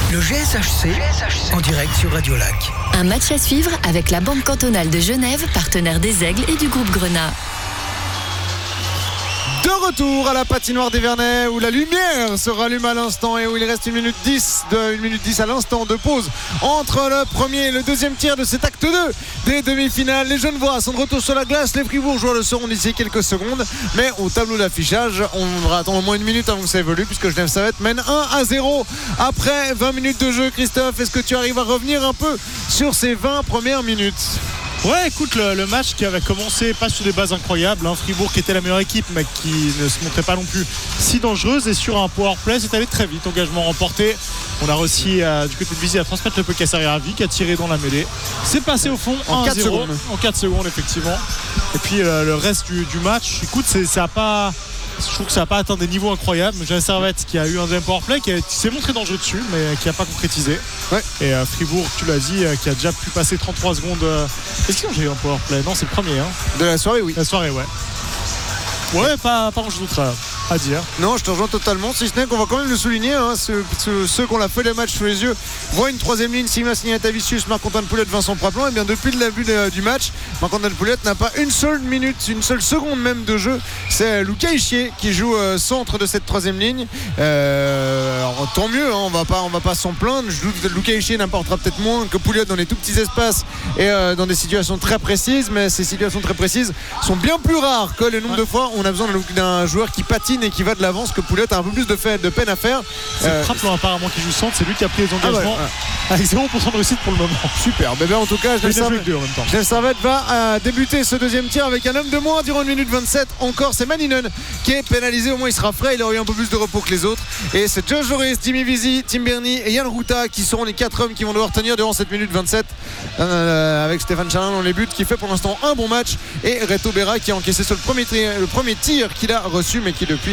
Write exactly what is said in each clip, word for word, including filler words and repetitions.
Le G S H C, en direct sur Radio Lac. Un match à suivre avec la Banque cantonale de Genève, partenaire des Aigles et du groupe Grenat. De retour à la patinoire des Vernets où la lumière se rallume à l'instant et où il reste une minute dix, de, une minute dix à l'instant de pause entre le premier et le deuxième tir de cet acte deux des demi-finales. Les Genevois sont de retour sur la glace, les Fribourgeois le seront d'ici quelques secondes, mais au tableau d'affichage on va attendre au moins une minute avant que ça évolue puisque Genève Servette mène un à zéro après vingt minutes de jeu. Christophe, est-ce que tu arrives à revenir un peu sur ces vingt premières minutes? Ouais, écoute, le, le match qui avait commencé pas sur des bases incroyables, hein, Fribourg qui était la meilleure équipe mais qui ne se montrait pas non plus si dangereuse, et sur un powerplay c'est allé très vite, engagement remporté. On a réussi euh, du côté de Vizy à transmettre le puck à Sariavi qui a tiré dans la mêlée. C'est passé au fond en quatre secondes. En quatre secondes effectivement. Et puis euh, le reste du, du match, écoute, c'est, ça a pas... Je trouve que ça n'a pas atteint des niveaux incroyables. Genève Servette qui a eu un deuxième powerplay qui, a, qui s'est montré dangereux dessus mais qui n'a pas concrétisé. Ouais. Et euh, Fribourg, tu l'as dit, euh, qui a déjà pu passer trente-trois secondes. Euh... Est-ce qu'ils ont eu un powerplay? Non, c'est le premier. Hein. De la soirée, oui. La soirée, ouais. Ouais, pas, pas grand chose d'autre à, à dire. Non, je te rejoins totalement. Si ce n'est qu'on va quand même le souligner, hein, ceux, ceux, ceux qui ont la feuille de match sous les yeux voient une troisième ligne, Sigma Signatavicius, Marc-Antoine Poulette, Vincent Praplan. Et bien depuis le début de, du match, Marc-Antoine Poulette n'a pas une seule minute, une seule seconde même de jeu. C'est Lucas Ischier qui joue euh, centre de cette troisième ligne. Euh, alors tant mieux, hein, on va pas, on va pas s'en plaindre. Je doute que Lucas Ischier n'apportera peut-être moins que Poulette dans les tout petits espaces et euh, dans des situations très précises, mais ces situations très précises sont bien plus rares que le nombre ouais. de fois où on a besoin d'un joueur qui patine et qui va de l'avant, ce que Poulette a un peu plus de, fait, de peine à faire. C'est euh, Praplan apparemment qui joue centre, c'est lui qui a pris les engagements. Ah ouais, ouais. Avec zéro pour cent de réussite pour le moment. Super, mais ben en tout cas Genève Servette va euh, débuter ce deuxième tir avec un homme de moins durant une minute vingt-sept. Encore c'est Maninen qui est pénalisé, au moins il sera frais, il aura eu un peu plus de repos que les autres, et c'est Josh Joris, Jimmy Vizy, Tim Bernie et Yann Routa qui seront les quatre hommes qui vont devoir tenir durant cette minute vingt-sept euh, avec Stéphane Charlin dans les buts, qui fait pour l'instant un bon match, et Reto Berra qui a encaissé sur le premier tir, le premier tir qu'il a reçu mais qui depuis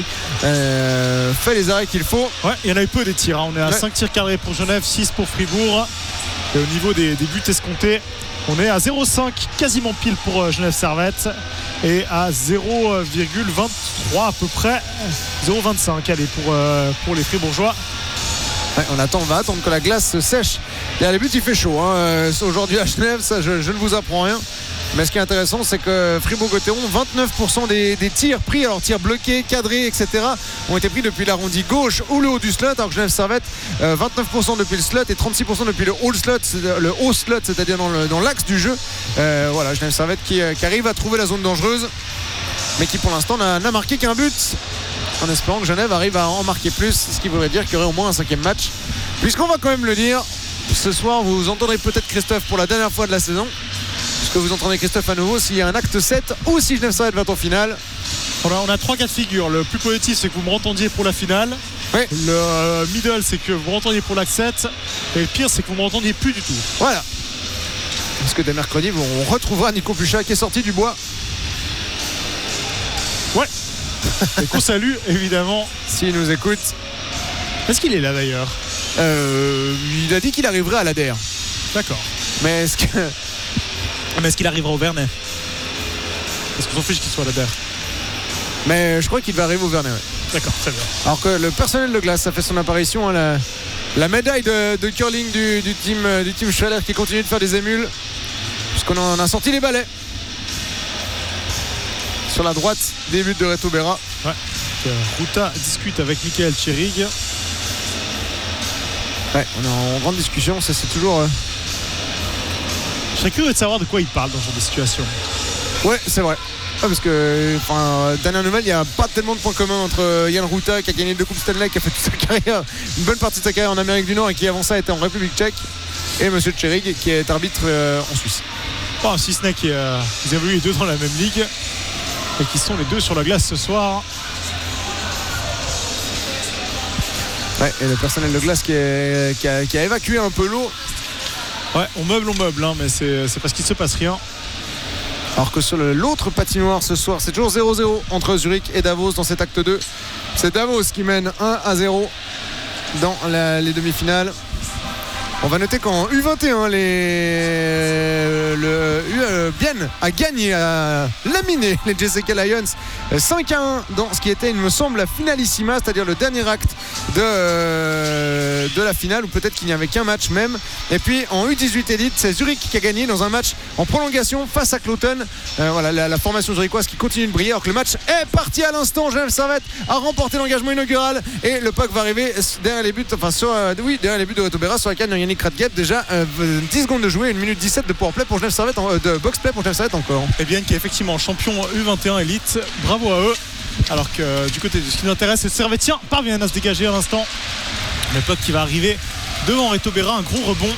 euh, fait les arrêts qu'il faut. Ouais, il y en a eu peu des tirs, hein. On est à ouais. cinq tirs cadrés pour Genève, six pour Fribourg, et au niveau des, des buts escomptés on est à zéro virgule cinq quasiment pile pour Genève Servette et à zéro virgule vingt-trois à peu près, zéro virgule vingt-cinq allez pour, euh, pour les Fribourgeois. Ouais, on attend, on va attendre que la glace se sèche. Derrière les buts il fait chaud, hein. Aujourd'hui à Genève, ça je, je ne vous apprends rien. Mais ce qui est intéressant, c'est que Fribourg-Gotteron, vingt-neuf pour cent des, des tirs pris, alors tirs bloqués, cadrés, et cetera, ont été pris depuis l'arrondi gauche ou le haut du slot. Alors que Genève Servette, euh, vingt-neuf pour cent depuis le slot et trente-six pour cent depuis le haut slot, le haut slot, c'est-à-dire dans, le, dans l'axe du jeu. Euh, voilà, Genève Servette qui, qui arrive à trouver la zone dangereuse, mais qui pour l'instant n'a, n'a marqué qu'un but, en espérant que Genève arrive à en marquer plus, ce qui voudrait dire qu'il y aurait au moins un cinquième match. Puisqu'on va quand même le dire, ce soir vous entendrez peut-être Christophe pour la dernière fois de la saison. Que vous entendez Christophe à nouveau s'il y a un acte sept ou si Genève Servette va en finale. On a, on a trois cas de figure. Le plus positif, c'est que vous me rentendiez pour la finale. Oui. Le euh, middle, c'est que vous me rentendiez pour l'acte sept. Et le pire, c'est que vous me rentendiez plus du tout. Voilà. Parce que dès mercredi, on retrouvera Nico Puchat qui est sorti du bois. Ouais. Et qu'on salue, évidemment. S'il nous écoute. Est-ce qu'il est là d'ailleurs euh, Il a dit qu'il arriverait à l'A D R. D'accord. Mais est-ce que. Mais est-ce qu'il arrivera au Vernet? Est-ce qu'on s'en fiche qu'il soit à l'A D R? Mais je crois qu'il va arriver au Vernet, ouais. D'accord, très bien. Alors que le personnel de glace a fait son apparition, hein, la, la médaille de, de curling du, du team du team Schaller qui continue de faire des émules, puisqu'on en a sorti les balais sur la droite des buts de Reto Berra. Ouais. Euh, Routa discute avec Michael Cherig. Ouais, on est en grande discussion, ça c'est toujours... Euh... Je serais curieux de savoir de quoi il parle dans ce genre de situation. Ouais, c'est vrai. Ah, parce que, enfin, dernière nouvelle, il n'y a pas tellement de points communs entre Yann Routa qui a gagné deux coupes Stanley, qui a fait toute sa carrière, une bonne partie de sa carrière en Amérique du Nord et qui avant ça était en République Tchèque, et Monsieur Cherig qui est arbitre euh, en Suisse. Oh, si ce n'est qu'ils euh, évoluent les deux dans la même ligue et qui sont les deux sur la glace ce soir. Ouais, et le personnel de glace qui, est, qui, a, qui a évacué un peu l'eau. Ouais, on meuble, on meuble, hein, mais c'est, c'est parce qu'il ne se passe rien. Alors que sur le, l'autre patinoire ce soir, c'est toujours zéro zéro entre Zurich et Davos dans cet acte deux. C'est Davos qui mène un à zéro dans la, les demi-finales. On va noter qu'en U vingt et un, les... le euh, Bienne a gagné, a laminé les J C K Lions cinq à un dans ce qui était, il me semble, la finalissima, c'est-à-dire le dernier acte de, euh, de la finale, ou peut-être qu'il n'y avait qu'un match même. Et puis en U dix-huit Elite, c'est Zurich qui a gagné dans un match en prolongation face à Cloton. Euh, voilà, la, la formation zurichoise qui continue de briller, alors que le match est parti à l'instant. Genève Servette a remporté l'engagement inaugural et le puck va arriver derrière les buts, enfin sur, euh, oui, derrière les buts de Reto Berra sur la canne de Yannick Radgeb. Déjà euh, dix secondes de jouer, une minute dix-sept de powerplay pour Genève Servette, en, euh, de box-play pour Genève Servette encore. Et bien qui est effectivement champion U vingt et un Elite, bravo à eux. Alors que euh, du côté de ce qui nous intéresse, les Servettiens parviennent à se dégager à l'instant. Le puck qui va arriver devant Reto Berra, un gros rebond.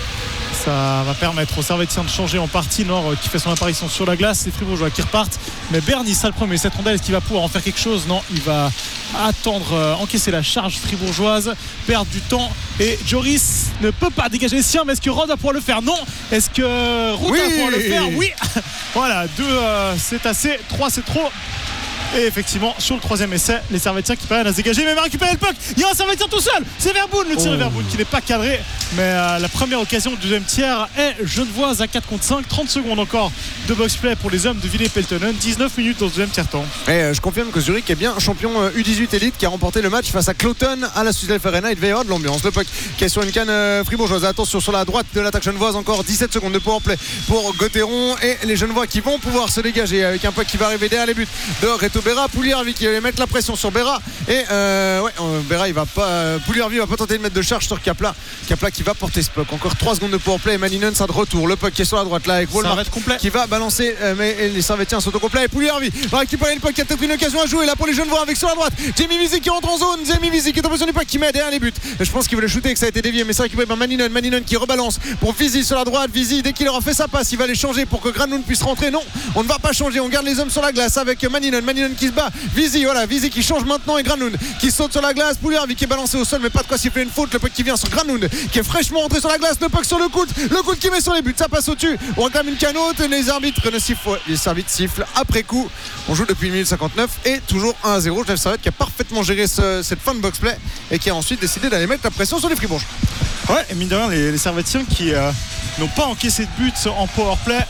Ça va permettre aux Servettiens de changer en partie. Nord qui fait son apparition sur la glace, les Fribourgeois qui repartent. Mais Berny, ça le premier, cette rondelle, est-ce qu'il va pouvoir en faire quelque chose? Non, il va attendre, euh, encaisser la charge fribourgeoise, perdre du temps. Et Joris ne peut pas dégager les siens, mais est-ce que Rod va pouvoir le faire? Non. Est-ce que Ruta oui. va pouvoir le faire? Oui. Voilà, deux euh, c'est assez, trois c'est trop. Et effectivement, sur le troisième essai, les Servettiens qui parviennent à se dégager, mais va récupérer le puck. Il y a un Servettien tout seul. C'est Verboon, le tir de oh. Verboon qui n'est pas cadré. Mais euh, la première occasion du deuxième tiers est genevoise à quatre contre cinq. trente secondes encore de box-play pour les hommes de Ville-Peltonen. dix-neuf minutes dans le deuxième tiers-temps. Et euh, je confirme que Zurich est bien champion euh, U dix-huit Elite qui a remporté le match face à Cloton à la Sudel Arena. Il devait y avoir de l'ambiance. Le puck qui est sur une canne euh, fribourgeoise. Attention sur la droite de l'attaque genevoise. Encore dix-sept secondes de powerplay pour Gauthieron. Et les Genevois qui vont pouvoir se dégager avec un puck qui va arriver derrière les buts de Reto Berra. Pouliarvi qui va mettre la pression sur Berra. Et euh, ouais, euh, Berra il va pas. Euh, Pouliarvi va pas tenter de mettre de charge sur Kapla. Kapla qui va porter ce puck. Encore trois secondes de powerplay. Et Maninen ça de retour. Le puck qui est sur la droite là avec Walmart qui va balancer. Euh, mais les Servettiens sont au complet. Et Pouliarvi va récupérer le puck qui a peut-être une occasion à jouer là pour les Genevois avec sur la droite. Jamie Visi qui rentre en zone. Jamie Visi qui est en position du puck qui met derrière les buts. Je pense qu'il voulait shooter et que ça a été dévié. Mais c'est récupéré par Maninen. Maninen qui rebalance pour Visi sur la droite. Visi dès qu'il aura fait sa passe, il va les changer pour que Granlund puisse rentrer. Non, on ne va pas changer. On garde les hommes sur la glace avec Maninen. Maninen qui se bat. Visi, voilà, Visi qui change maintenant et Granlund qui saute sur la glace. Pouliarvi qui est balancé au sol, mais pas de quoi siffler une faute. Le puck qui vient sur Granlund qui est fraîchement rentré sur la glace. Le puck sur le coude. Le coude qui met sur les buts. Ça passe au-dessus. On réclame une canote. Les arbitres ne sifflent. Les arbitres sifflent après coup. On joue depuis une minute cinquante-neuf et toujours un à zéro. Genève Servette qui a parfaitement géré ce, cette fin de box-play et qui a ensuite décidé d'aller mettre la pression sur les Fribourgeois. Ouais, et mine de rien, les, les Servettiens qui euh, n'ont pas encaissé de but en powerplay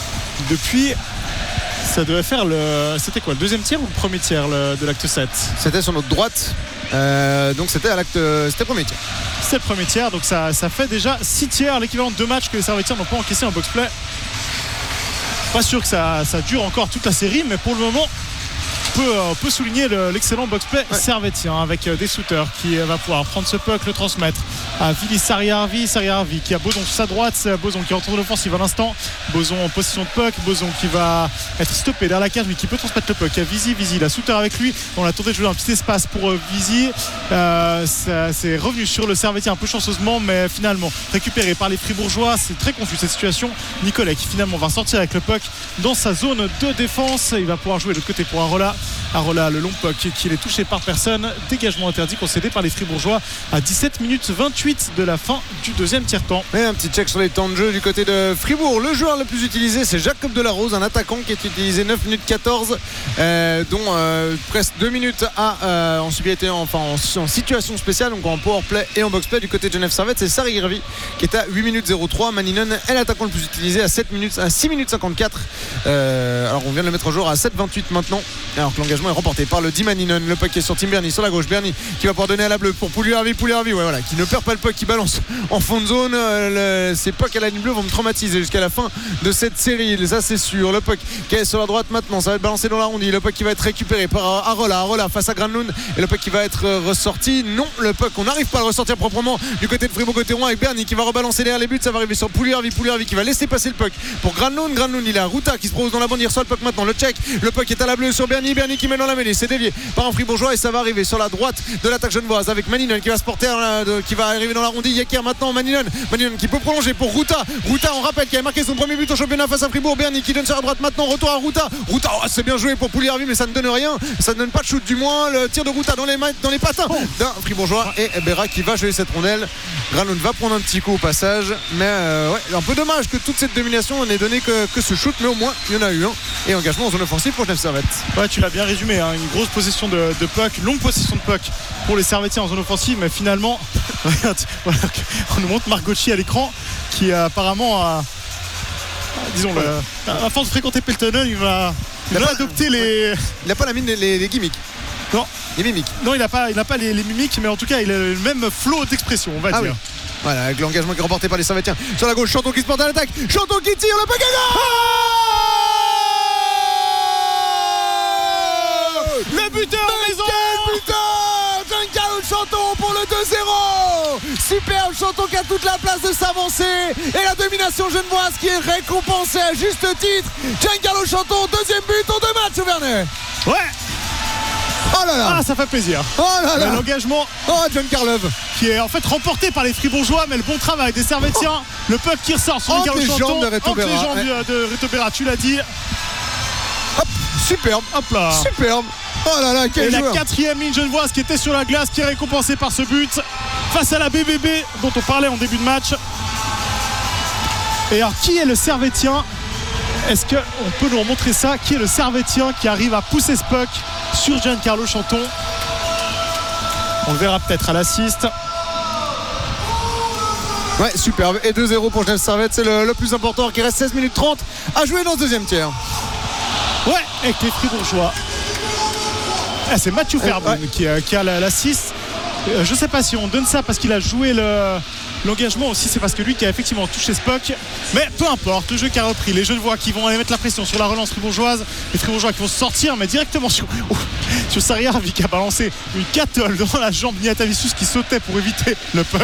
depuis. Ça devait faire le. C'était quoi, le deuxième tiers ou le premier tiers le, de l'acte sept? C'était sur notre droite. Euh, donc c'était à l'acte. C'était le premier tiers. C'est le premier tiers, donc ça, ça fait déjà six tiers, l'équivalent de deux matchs que les Servettiens n'ont pas encaissé en box-play. Pas sûr que ça, ça dure encore toute la série, mais pour le moment. On peut, on peut souligner le, l'excellent box-play ouais. servettien avec des shooters qui va pouvoir prendre ce puck, le transmettre à Vili Sariarvi. Sariarvi qui a Boson sur sa droite. Boson qui retourne l'offensive à l'instant. Boson en position de puck. Boson qui va être stoppé derrière la cage mais qui peut transmettre le puck à Visi. Visi, la shooter avec lui. On a tenté de jouer un petit espace pour Visi. Euh, ça, c'est revenu sur le servettien un peu chanceusement, mais finalement récupéré par les Fribourgeois. C'est très confus cette situation. Nicolet qui finalement va sortir avec le puck dans sa zone de défense. Il va pouvoir jouer de l'autre côté pour Arola. Arola, le long puck qui est touché par personne. Dégagement interdit concédé par les Fribourgeois à dix-sept minutes vingt-huit de la fin du deuxième tiers-temps. Et un petit check sur les temps de jeu du côté de Fribourg. Le joueur le plus utilisé, c'est Jacob Delarose, un attaquant qui est utilisé neuf minutes quatorze, euh, dont euh, presque deux minutes à, euh, en, enfin, en, en situation spéciale, donc en powerplay et en boxplay. Du côté de Genève Servette, c'est Sariarvi qui est à huit minutes zéro trois. Maninen est l'attaquant le plus utilisé à, sept minutes, à six minutes cinquante-quatre. Euh, alors on vient de le mettre au jour à sept vingt-huit maintenant, alors que l'engagement est remporté par le Di Maninen. Le puck est sur Tim Berny sur la gauche. Berny qui va pouvoir donner à la bleue pour Pouliarvi. Pouliarvi, ouais, voilà, qui ne perd pas le puck, qui balance en fond de zone. Euh, le, ces pucks à la ligne bleue vont me traumatiser jusqu'à la fin de cette série, ça c'est sûr. Le puck qui est sur la droite maintenant, ça va être balancé dans l'arrondi. Le puck qui va être récupéré par Arola. Arola face à Granlund et le puck qui va être ressorti. Non, le puck, on n'arrive pas à le ressortir proprement du côté de Fribourg-Gotteron avec Berny qui va rebalancer derrière les buts. Ça va arriver sur Pouliarvi. Pouliarvi qui va laisser passer le puck pour Granlund. Granlund, il a Ruta qui se propose dans la bande. Il reçoit le puck maintenant. Le check. Le puck est à la bleue sur Berny. Berny qui met dans la mêlée. C'est dévié par un Fribourgeois et ça va arriver sur la droite de l'attaque genevoise avec Maninen qui va se porter de, qui va arriver dans l'arrondi. Yecker maintenant. Maninen. Maninen qui peut prolonger pour Ruta. Ruta, on rappelle, qui a marqué son premier but au championnat face à Fribourg. Berny qui donne sur la droite maintenant. Retour à Ruta. Ruta, oh, c'est bien joué pour Pouliarvi, mais ça ne donne rien. Ça ne donne pas de shoot, du moins. Le tir de Ruta dans les, dans les patins d'un Fribourgeois et Berra qui va jouer cette rondelle. Granlund va prendre un petit coup au passage, mais euh, ouais, un peu dommage que toute cette domination n'ait donné que, que ce shoot, mais au moins il y en a eu un. Hein. Et engagement en zone offensive pour Genève Servette. Ouais, tu l'as bien résumé, hein. Une grosse possession de, de puck, longue possession de puck pour les Servettiens en zone offensive, mais finalement On nous montre Margocci à l'écran qui apparemment a, disons, ouais. le, à force de fréquenter Peltonen, il va, il il va adopter les. Il n'a pas la mine des les, les gimmicks. Non. Les mimiques. Non, il n'a pas, il n'a pas les, les mimiques, mais en tout cas, il a le même flot d'expression, on va ah dire. Oui. Voilà, avec l'engagement qui est remporté par les Servetiens. Sur la gauche, Chanton qui se porte à l'attaque. Chanton qui tire, le Pagano. Le buteur en maison. Quel buteur Giancarlo Chanton pour le deux zéro. Superbe Chanton qui a toute la place de s'avancer. Et la domination genevoise qui est récompensée à juste titre. Giancarlo Chanton, deuxième but en deux matchs au Vernet. Ouais. Oh là là. Ah, ça fait plaisir. Oh là là. L'engagement. Oh, Giancarlo qui est en fait remporté par les Fribourgeois, mais le bon travail des Servetiens. Oh. Le puck qui ressort sur Giancarlo Chanton. Entre les jambes ouais. de Reto Berra, tu l'as dit. Hop, superbe. Hop là. Superbe. Oh là là, quel Et joueur. la quatrième ligne genevoise qui était sur la glace, qui est récompensée par ce but face à la B B B dont on parlait en début de match. Et alors, qui est le Servetien? Est-ce qu'on peut nous remontrer ça? Qui est le Servetien qui arrive à pousser ce puck sur Giancarlo Chanton? On le verra peut-être à l'assist. Ouais, superbe. Et deux zéro pour Genève Servette, c'est le, le plus important. Il reste seize minutes trente à jouer dans ce deuxième tiers. Ouais, avec les Fribourgeois. Ah, c'est Mathieu Verboon ouais. qui, qui a l'assist. Euh, je sais pas si on donne ça parce qu'il a joué le, l'engagement aussi, c'est parce que lui qui a effectivement touché ce puck. Mais peu importe, le jeu qui a repris. Les Genevois qui vont aller mettre la pression sur la relance fribourgeoise. Les Fribourgeois qui vont sortir, mais directement sur, oh, sur Sariavi qui a balancé une catole dans la jambe Niatavicius qui sautait pour éviter le puck.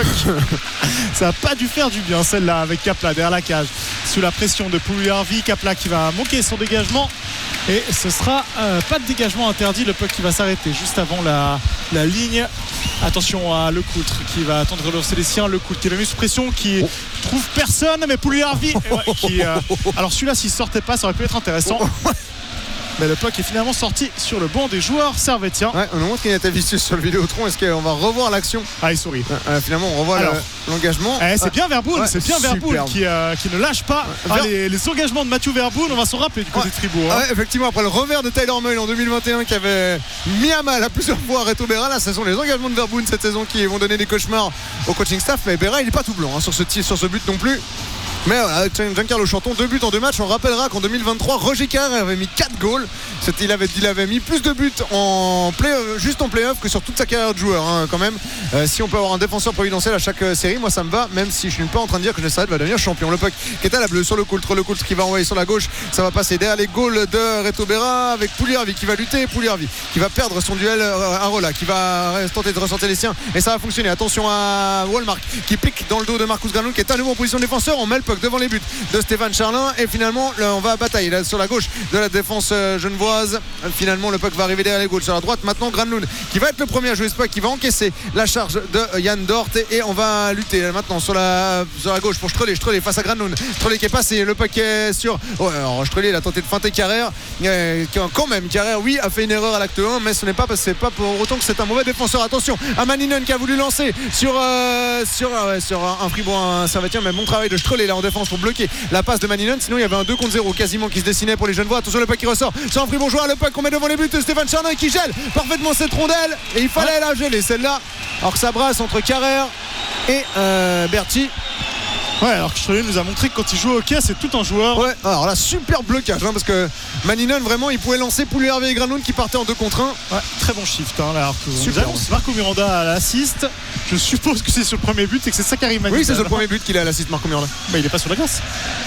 Ça n'a pas dû faire du bien celle-là avec Kapla derrière la cage. Sous la pression de Pouliarvi, Kapla qui va manquer son dégagement. Et ce sera euh, pas de dégagement interdit. Le puck qui va s'arrêter juste avant la, la ligne. Attention à Lecoultre qui va attendre de relancer les siens. Lecoultre qui est mis sous pression, qui oh. trouve personne, mais Pouliarvi ouais, qui, euh, alors celui-là s'il sortait pas ça aurait pu être intéressant. Mais le puck est finalement sorti sur le banc des joueurs servétiens. Ouais, on nous montre qu'il y a Vidéotron sur le Vidéotron. Est-ce qu'on va revoir l'action? Ah, il sourit. Euh, finalement, on revoit alors, le, l'engagement. Eh, c'est ah, bien Verboon, ouais, c'est bien Verboon qui, euh, qui ne lâche pas. Ah, Ver... les, les engagements de Mathieu Verboon, on va s'en rappeler du côté ouais. de Fribourg. Hein. Ouais, effectivement, après le revers de Tyler Meul en deux mille vingt et un qui avait mis à mal à plusieurs fois Reto Berra, là, ce sont les engagements de Verboon cette saison qui vont donner des cauchemars au coaching staff. Mais Berra, il n'est pas tout blanc hein, sur, ce, sur ce but non plus. Mais voilà, Giancarlo Chanton, deux buts en deux matchs. On rappellera qu'en deux mille vingt-trois, Roger Carrère avait mis quatre goals. C'était, il, avait, il avait mis plus de buts en play, juste en play-off que sur toute sa carrière de joueur hein, quand même. Euh, si on peut avoir un défenseur providentiel à chaque euh, série, moi ça me va, même si je suis pas en train de dire que Genève Servette va devenir champion. Le puck qui est à la bleue sur le Coultre, le Coultre qui va envoyer sur la gauche. Ça va passer derrière les goals de Reto Berra avec Pouliarvi qui va lutter. Pouliarvi qui va perdre son duel à Rolla, qui va tenter de ressortir les siens. Et ça va fonctionner. Attention à Wallmark qui pique dans le dos de Marcus Granlund qui est à nouveau en position de défenseur. On met le puck devant les buts de Stéphane Charlin et finalement là, on va à bataille là, sur la gauche de la défense euh, genevoise. Finalement le puck va arriver derrière les goals sur la droite. Maintenant Granlund qui va être le premier à jouer ce puck, qui va encaisser la charge de euh, Yann Dort et, et on va lutter là, maintenant sur la, sur la gauche pour Strelé. Strelé face à Granlund. Strelé qui est passé, le puck est sur oh, alors Strelé il a tenté de feinter Carrère euh, quand même Carrère oui a fait une erreur à l'acte un, mais ce n'est pas parce que c'est pas pour autant que c'est un mauvais défenseur. Attention à Maninen qui a voulu lancer sur, euh, sur, euh, sur un, un Fribourg, un Servetien, mais bon travail de Strelé là en défense pour bloquer la passe de Maninen. Sinon il y avait un deux contre zéro quasiment qui se dessinait pour les Genevois. Attention le puck qui ressort sur un Fribourgeois, le puck qu'on met devant les buts de Stéphane Charlin qui gèle parfaitement cette rondelle et il fallait ouais. la geler celle-là alors que ça brasse entre Carrère et euh, Berti. Ouais, alors que Strelé nous a montré que quand il joue au hockey c'est tout un joueur. Ouais, alors là super blocage hein, parce que Maninen vraiment il pouvait lancer Pouliarvi et Granlund qui partaient en deux contre un. Ouais, très bon shift hein, là, alors que super. Marco Miranda à l'assist. Je suppose que c'est sur le premier but et que c'est ça qui arrive Maninen. Oui, c'est sur le premier but qu'il a l'assist Marco Miranda. Bah il est pas sur la glace.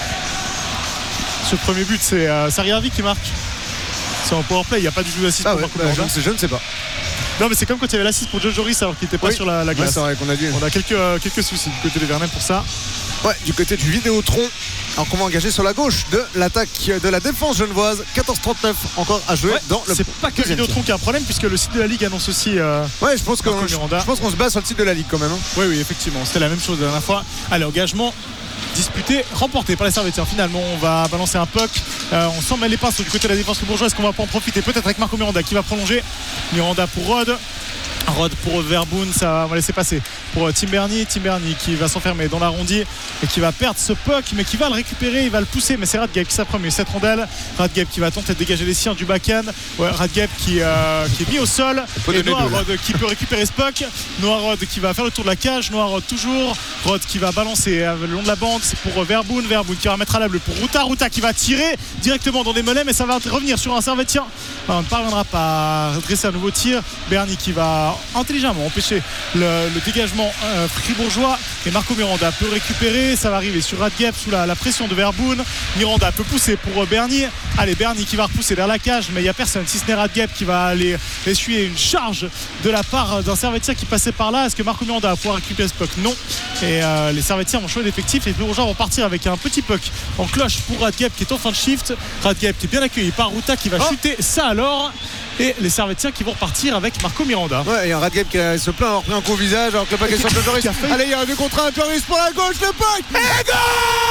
Sur le premier but c'est euh, Sariavi qui marque. C'est en powerplay, il n'y a pas du tout d'assist ah pour ouais, Marco bah, Miranda. je, je ne sais pas. Non mais c'est comme quand il y avait l'assist pour Joe Joris alors qu'il n'était pas oui. sur la, la glace. Ouais, c'est vrai qu'on a dû. On a quelques, euh, quelques soucis du côté des Vernets pour ça. Ouais, du côté du Vidéotron. Alors qu'on va engager sur la gauche de l'attaque de la défense genevoise. quatorze trente-neuf encore à jouer ouais, dans le. C'est pas que Vidéotron qui a un problème puisque le site de la Ligue annonce aussi. Euh, ouais, je pense, qu'on, je, je pense qu'on se base sur le site de la Ligue quand même. Hein. Oui, oui, effectivement. C'était la même chose la dernière fois. Allez, engagement disputé, remporté par les Servetiens. Finalement, on va balancer un puck. Euh, on s'en met les pinces du côté de la défense bourgeoise. Est-ce qu'on va pas en profiter peut-être avec Marco Miranda qui va prolonger. Miranda pour Rod. Rod pour Verboen, ça va laisser passer pour Tim Bernie. Tim Bernie qui va s'enfermer dans l'arrondi et qui va perdre ce puck, mais qui va le récupérer, il va le pousser. Mais c'est Radgeb qui s'apprend cette rondelle. Radgeb qui va tenter de dégager les siens du back-end. Ouais, Radgeb qui, euh, qui est mis au sol. Et Noah Rod qui peut récupérer ce puck. Noah Rod qui va faire le tour de la cage. Noah Rod toujours. Rod qui va balancer le long de la bande. C'est pour Verboen. Verboen qui va mettre à la bleue pour Ruta. Ruta qui va tirer directement dans des mollets, mais ça va revenir sur un Servetien. On ne parviendra pas à redresser un nouveau tir. Bernie qui va intelligemment empêcher le, le dégagement euh, fribourgeois, et Marco Miranda peut récupérer. Ça va arriver sur Radgeb sous la, la pression de Verboen. Miranda peut pousser pour Bernie. Allez, Bernie qui va repousser vers la cage, mais il n'y a personne si ce n'est Radgeb qui va aller essuyer une charge de la part d'un Servetien qui passait par là. Est-ce que Marco Miranda va pouvoir récupérer ce puck? Non. Et euh, les Servetiens vont changer d'effectif. Les fribourgeois vont partir avec un petit puck en cloche pour Radgeb qui est en fin de shift. Radgeb qui est bien accueilli par Ruta qui va oh. chuter ça alors. Et les Servetiens qui vont repartir avec Marco Miranda. Ouais, il y a un Radgeb qui se plaint d'avoir pris un coup au visage alors que le puck est sur le Joris. Allez, il y a un deux contre un, Joris pour la gauche, le puck et goal!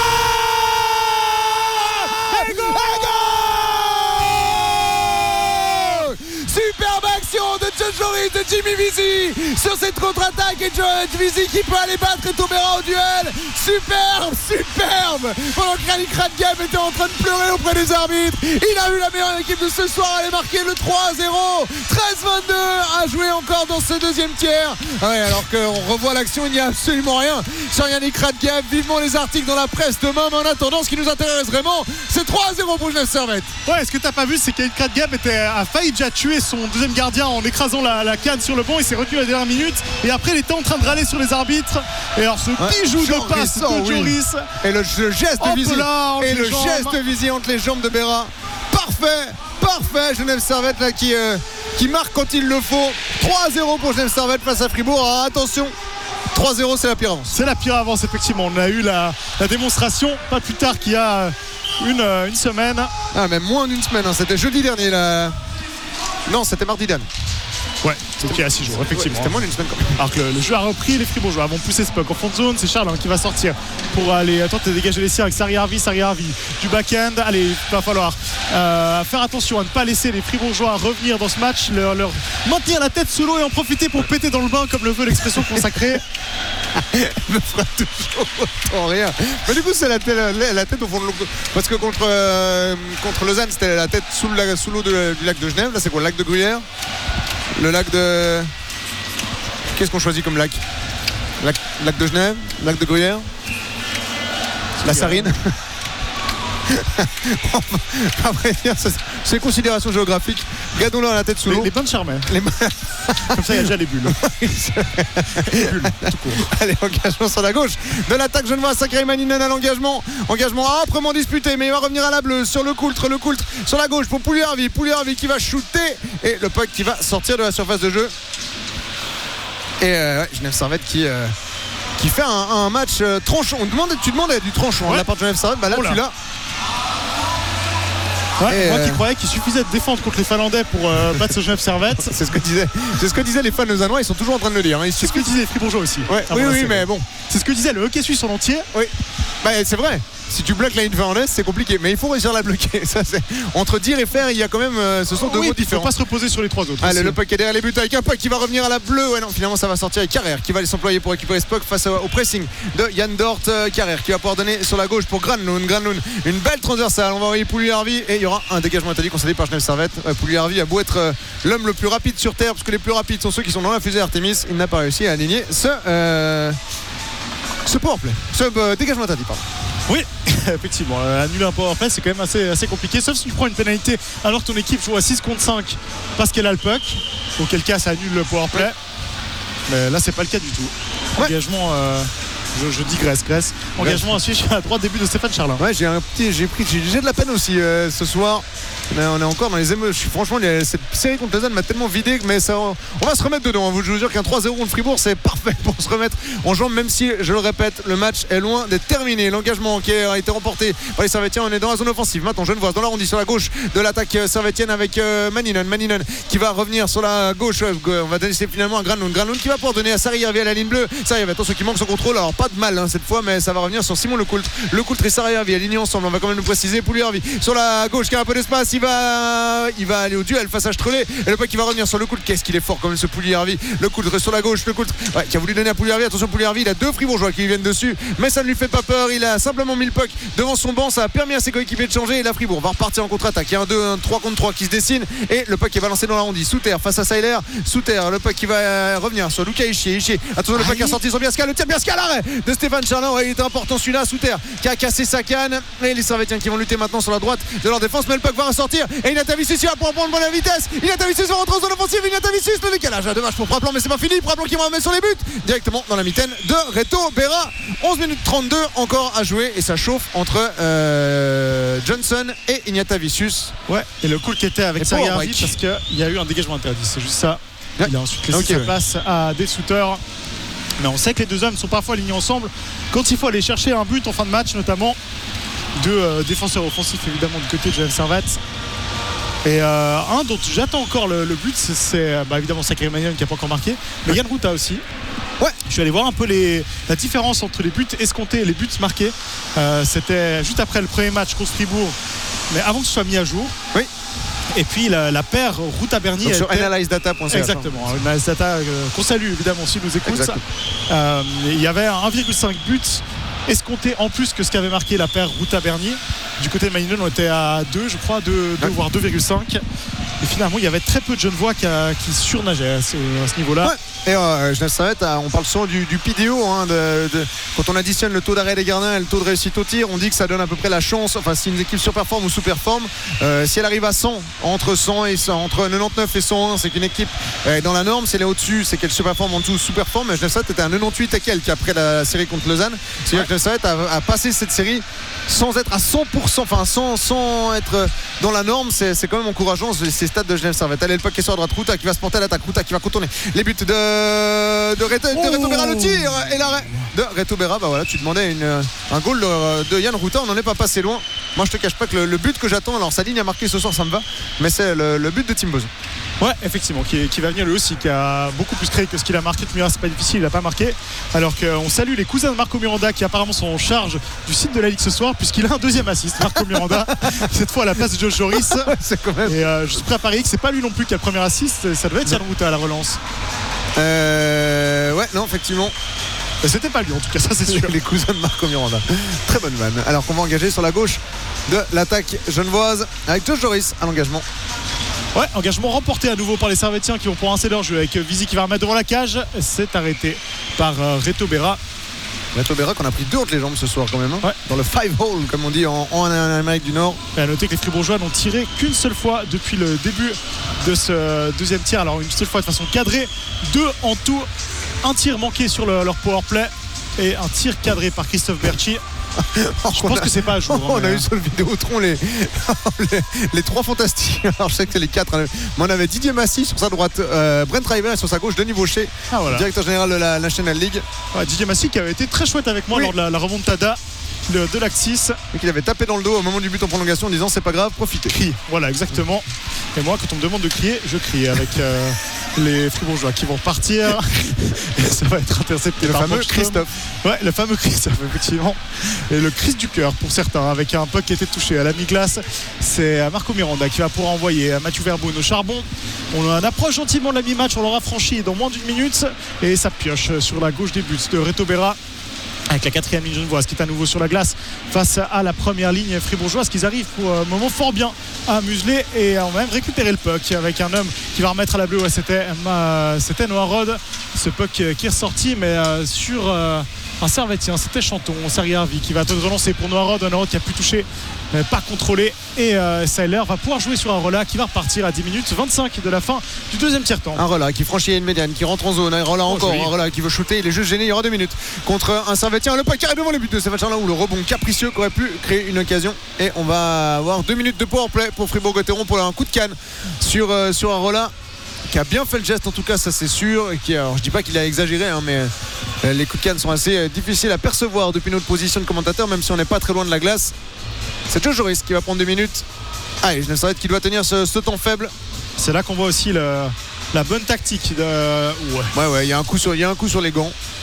Et goal! Superbe action de John Joris, de Jimmy Vesey sur cette contre-attaque, et John Vesey qui peut aller battre et Taubera au duel. Superbe, superbe. Pendant que Yannick Radgeb était en train de pleurer auprès des arbitres, il a eu la meilleure équipe de ce soir. Elle est marquée le trois à zéro. treize vingt-deux à jouer encore dans ce deuxième tiers. Ouais, alors qu'on revoit l'action, il n'y a absolument rien sur Yannick Radgeb. Vivement les articles dans la presse demain, mais en attendant, ce qui nous intéresse vraiment, c'est trois à zéro pour Genève Servette. Ouais, ce que t'as pas vu, c'est qu'Yannick Radgeb était, a failli déjà tuer son deuxième gardien en écrasant la, la canne sur le banc. Il s'est retenu à la dernière minute et après il était en train de râler sur les arbitres. Et alors ce ouais, bijou de passe de Joris, oui. Et le, le geste de Vesey et le jambes. geste de Vesey entre les jambes de Berra. Parfait, parfait. Genève Servette là qui, euh, qui marque quand il le faut. trois à zéro pour Genève Servette face à Fribourg. Alors attention, trois à zéro, c'est la pire avance. C'est la pire avance, effectivement. On a eu la, la démonstration pas plus tard qu'il y a une, une semaine. Ah, même moins d'une semaine, hein. C'était jeudi dernier là. Non, c'était mardi dernier. Ouais, c'était il y a six jours, effectivement. Ouais, c'était moins d'une semaine quand même. Alors que le, le jeu a repris, les Fribourgeois vont pousser ce puck en fond de zone. C'est Charles hein, qui va sortir pour aller tenter de dégager les siens avec Sari Harvey. Sari Harvey du back-end. Allez, il va falloir euh, faire attention à ne pas laisser les Fribourgeois revenir dans ce match, leur, leur maintenir la tête sous l'eau et en profiter pour péter dans le bain, comme le veut l'expression consacrée. Me fera toujours autant rire. Mais du coup, c'est la, la, la tête au fond de l'eau. Parce que contre, euh, contre Lausanne, c'était la tête sous, le, sous l'eau de, du lac de Genève. Là, c'est quoi, le lac de Gruyère? Le lac de... Qu'est-ce qu'on choisit comme lac? Lac, lac de Genève? Lac de Gruyère? La Sarine? À vrai dire, c'est une considération géographique. Regardons-le à la tête sous l'eau. Les, les bains de Charmer. Les... Comme ça, il y a déjà les bulles. Les bulles, tout court. Allez, engagement sur la gauche de l'attaque genevoise. Sakari Maninen à l'engagement. Engagement âprement disputé, mais il va revenir à la bleue sur le coultre. Le coultre sur la gauche pour Pouliarvi. Pouliarvi qui va shooter et le puck qui va sortir de la surface de jeu. Et euh, ouais, Genève Servette qui. Euh, qui fait un, un match euh, tranchant. On demande, tu demandais du tranchant ouais. de la part de Genève Servette. Bah là, oh là. tu l'as. Ouais, moi euh... qui croyais qu'il suffisait de défendre contre les Finlandais pour euh, battre ce Genève Servette. C'est ce que disait, c'est ce que disaient les fans lausannois, ils sont toujours en train de le dire. Hein. C'est ce que disaient les Fribourgeois aussi. Ouais, oui, oui, mais bon. C'est ce que disait le hockey suisse en entier. Oui, bah, c'est vrai. Si tu bloques la ligne finlandaise, c'est compliqué, mais il faut réussir à la bloquer. Ça, c'est... Entre dire et faire, il y a quand même. Euh, ce sont oh, deux oui, mots différents. Il ne faut pas se reposer sur les trois autres. Allez, aussi. Le puck est derrière les buts avec un puck qui va revenir à la bleue. Ouais, non, finalement, ça va sortir avec Carrère qui va aller s'employer pour récupérer ce puck face au pressing de Yann Dort. Euh, Carrère qui va pouvoir donner sur la gauche pour Granlund. Granlund, une belle transversale. On va envoyer Pouliarvi et il y aura un dégagement interdit concédé par Genève Servette. Euh, Pouliarvi a beau être euh, l'homme le plus rapide sur terre, parce que les plus rapides sont ceux qui sont dans la fusée Artemis. Il n'a pas réussi à aligner ce, euh, ce powerplay, ce euh, dégagement interdit, pardon. Oui, effectivement, euh, annuler un powerplay c'est quand même assez, assez compliqué, sauf si tu prends une pénalité alors que ton équipe joue à six contre cinq parce qu'elle a le puck, auquel cas ça annule le powerplay. Ouais. Mais là c'est pas le cas du tout. Ouais. Engagement, euh, je, je digresse, Grèce. Engagement ouais. à suivre à droite, début de Stéphane Charlin. Ouais, j'ai un petit, j'ai pris, j'ai, j'ai de la peine aussi euh, ce soir. Mais on est encore dans les émeutes. Franchement, les, cette série contre Lausanne m'a tellement vidé, mais ça, on va se remettre dedans. Je vous jure qu'un trois à zéro contre Fribourg, c'est parfait pour se remettre en jambes, même si, je le répète, le match est loin d'être terminé. L'engagement qui a été remporté par les Servettiens, on est dans la zone offensive. Maintenant, Genevoise dans l'arrondi sur la gauche de l'attaque servettienne avec euh, Maninen. Maninen qui va revenir sur la gauche. On va donner finalement à Granlund. Granlund qui va pouvoir donner à Sari Harvey à la ligne bleue. Sari Harvey, attention qui manque son contrôle. Alors pas de mal hein, cette fois, mais ça va revenir sur Simon Lecoultre. Lecoultre et Sarah Hervy alignés ensemble, on va quand même nous préciser. Pouliot Hervy sur la gauche qui a un peu d'espace, il va il va aller au duel face à Strelé et le puck qui va revenir sur Lecoultre. Qu'est-ce qu'il est fort quand même ce Pouliot Hervy. Lecoultre sur la gauche, Lecoultre ouais, qui a voulu donner à Pouliot Hervy. Attention, Pouliot Hervy, il a deux Fribourgeois qui viennent dessus, mais ça ne lui fait pas peur. Il a simplement mis le puck devant son banc, ça a permis à ses coéquipiers de changer et la Fribourg va repartir en contre-attaque. Il y a un deux, un trois contre trois qui se dessine et le puck est balancé dans l'arrondi. Sous terre face à Seiler, sous terre, le puck qui va revenir sur Lucas Ischier. Ischier. Attention, le puck qui est sorti sur Biasca, le tir Biasca à l'arrêt de Stéphane Charlin. Ouais, il est important celui-là, sous terre, qui a cassé sa canne. Et les Servétiens qui vont lutter maintenant sur la droite de leur défense, mais le puck va ressortir et Ignatavicius va pour prendre bonne vitesse. Ignatavicius va rentrer en zone offensive. Ignatavicius, le décalage, dommage pour Praplan, mais c'est pas fini. Praplan qui va remettre sur les buts directement dans la mitaine de Reto Berra. onze minutes trente-deux encore à jouer et ça chauffe entre euh, Johnson et Ignatavicius. Ouais, et le coup qui était avec Sarah Hervy parce qu'il y a eu un dégagement interdit, c'est juste ça. Ouais. Il a ensuite laissé okay, sa ouais. place à des shooters. Mais on sait que les deux hommes sont parfois alignés ensemble quand il faut aller chercher un but en fin de match, notamment deux euh, défenseurs offensifs évidemment du côté de Genève Servette. Et euh, un dont j'attends encore le, le but, c'est, c'est bah, évidemment Sakari Manion qui n'a pas encore marqué, mais Yann Ruta aussi. Ouais. Je suis allé voir un peu les, la différence entre les buts escomptés et les buts marqués. Euh, c'était juste après le premier match contre Fribourg, mais avant que ce soit mis à jour. Oui. Et puis la, la paire Ruta-Bernier sur analyse data point c h. Exactement, analyse data euh, qu'on salue évidemment s'ils nous écoutent. Euh, il y avait un virgule cinq buts escompté en plus que ce qu'avait marqué la paire Ruta-Bernier. Du côté de Magnon, on était à deux, je crois, deux, deux ouais. voire deux virgule cinq. Et finalement, il y avait très peu de jeunes voix qui, qui surnageaient à ce, à ce niveau-là. Ouais. Et euh, Genève Servette, on parle souvent du, du P D O hein, de, de, quand on additionne le taux d'arrêt des gardiens et le taux de réussite au tir, on dit que ça donne à peu près la chance, enfin si une équipe surperforme ou sous-performe, euh, si elle arrive à cent, entre cent et cent, entre quatre-vingt-dix-neuf et cent un, c'est qu'une équipe est dans la norme. Si elle est au-dessus, c'est qu'elle surperforme, en dessous sous-performe. Mais Genève Servette était à quatre-vingt-dix-huit et quelques après la série contre Lausanne. C'est-à-dire que Genève Servette a, a passé cette série sans être à cent pour cent, enfin sans, sans être dans la norme. C'est, c'est quand même encourageant ces stats de Genève Servette. Allez, le puck est sur la droite, Ruta qui va se porter à l'attaque, Ruta qui va contourner les buts de de Reto, de Reto Berra, le tir et l'arrêt de Reto Berra. Bah voilà, tu demandais une, un goal de, de Yann Ruta, on n'en est pas passé loin. Moi je te cache pas que le, le but que j'attends, alors sa ligne a marqué ce soir, ça me va, mais c'est le, le but de Tim Boz. Ouais, effectivement, qui, qui va venir lui aussi, qui a beaucoup plus créé que ce qu'il a marqué. Mira, c'est pas difficile, il n'a pas marqué. Alors qu'on salue les cousins de Marco Miranda qui apparemment sont en charge du site de la Ligue ce soir, puisqu'il a un deuxième assist, Marco Miranda, cette fois à la place de Josh Joris. C'est quand même... Et euh, je suis prêt à parier que c'est pas lui non plus qui a le premier assist, ça devait être Yann Ruta à la relance. Euh, ouais, non, effectivement. C'était pas lui en tout cas, ça c'est sûr. Les cousins de Marco Miranda. Très bonne vanne. Alors qu'on va engager sur la gauche de l'attaque genevoise avec Josh Joris à l'engagement. Ouais, engagement remporté à nouveau par les Servétiens qui vont pour un leur jeu avec Vizy qui va remettre devant la cage. C'est arrêté par euh, Reto Berra. Reto Berra qu'on a pris deux entre les jambes ce soir quand même. Hein, ouais. Dans le five hole comme on dit en, en Amérique du Nord. Et à noter que les Fribourgeois n'ont tiré qu'une seule fois depuis le début de ce deuxième tir. Alors une seule fois de façon cadrée. Deux en tout. Un tir manqué sur le, leur powerplay et un tir cadré par Christophe Berchi. Je pense a, que c'est pas à jour. On hein, a eu sur le Vidéotron les, les, les trois fantastiques. Alors je sais que c'est les quatre. Hein. Mais on avait Didier Massy sur sa droite, euh, Brent River et sur sa gauche Denis Vaucher, ah, voilà. directeur général de la National League. Ouais, Didier Massy qui avait été très chouette avec moi oui. lors de la, la remontada de, de l'Axis. Et qu'il avait tapé dans le dos au moment du but en prolongation en disant c'est pas grave, profitez. Crie. Voilà, exactement. Et moi, quand on me demande de crier, je crie avec euh, les Fribourgeois qui vont partir. Et ça va être intercepté le par fameux Christophe. Ouais, le fameux Christophe, effectivement. Et le Christ du cœur pour certains, avec un puck qui était touché à la mi-glace. C'est Marco Miranda qui va pouvoir envoyer Mathieu Verboen au charbon. On en approche gentiment de la mi-match, on l'aura franchi dans moins d'une minute. Et ça pioche sur la gauche des buts de Reto Berra. Avec la quatrième ligne genevoise qui est à nouveau sur la glace face à la première ligne fribourgeoise, qu'ils arrivent pour un moment fort bien à museler et à même récupérer le puck avec un homme qui va remettre à la bleue. Ouais, c'était, euh, c'était Noah Rod, ce puck qui est ressorti, mais euh, sur euh, un Servétien, c'était Chanton, Sarah Hervy qui va te relancer pour Noah Rod, un Noah Rod qui a pu toucher, mais pas contrôlé. Et euh, Seiler va pouvoir jouer sur un Rolla qui va repartir à dix minutes vingt-cinq de la fin du deuxième tiers-temps. Un Rolla qui franchit une médiane, qui rentre en zone. Un Rolla encore, oh, un Rolla qui veut shooter. Il est juste gêné. Il y aura deux minutes contre un Servétien. Le puck arrive devant les buts de Stéphane Charlin où le rebond capricieux qui aurait pu créer une occasion. Et on va avoir deux minutes de powerplay pour Fribourg-Gotteron pour un coup de canne sur, euh, sur un Rolla qui a bien fait le geste en tout cas, ça c'est sûr. Et qui, alors, je dis pas qu'il a exagéré, hein, mais euh, les coups de canne sont assez euh, difficiles à percevoir depuis notre position de commentateur, même si on n'est pas très loin de la glace. C'est Joe Joris qui va prendre deux minutes. Allez, Genève Servette qui doit tenir ce, ce temps faible. C'est là qu'on voit aussi le, la bonne tactique de... Ouais, ouais, ouais, il y a un coup sur, il y a un coup sur les gants.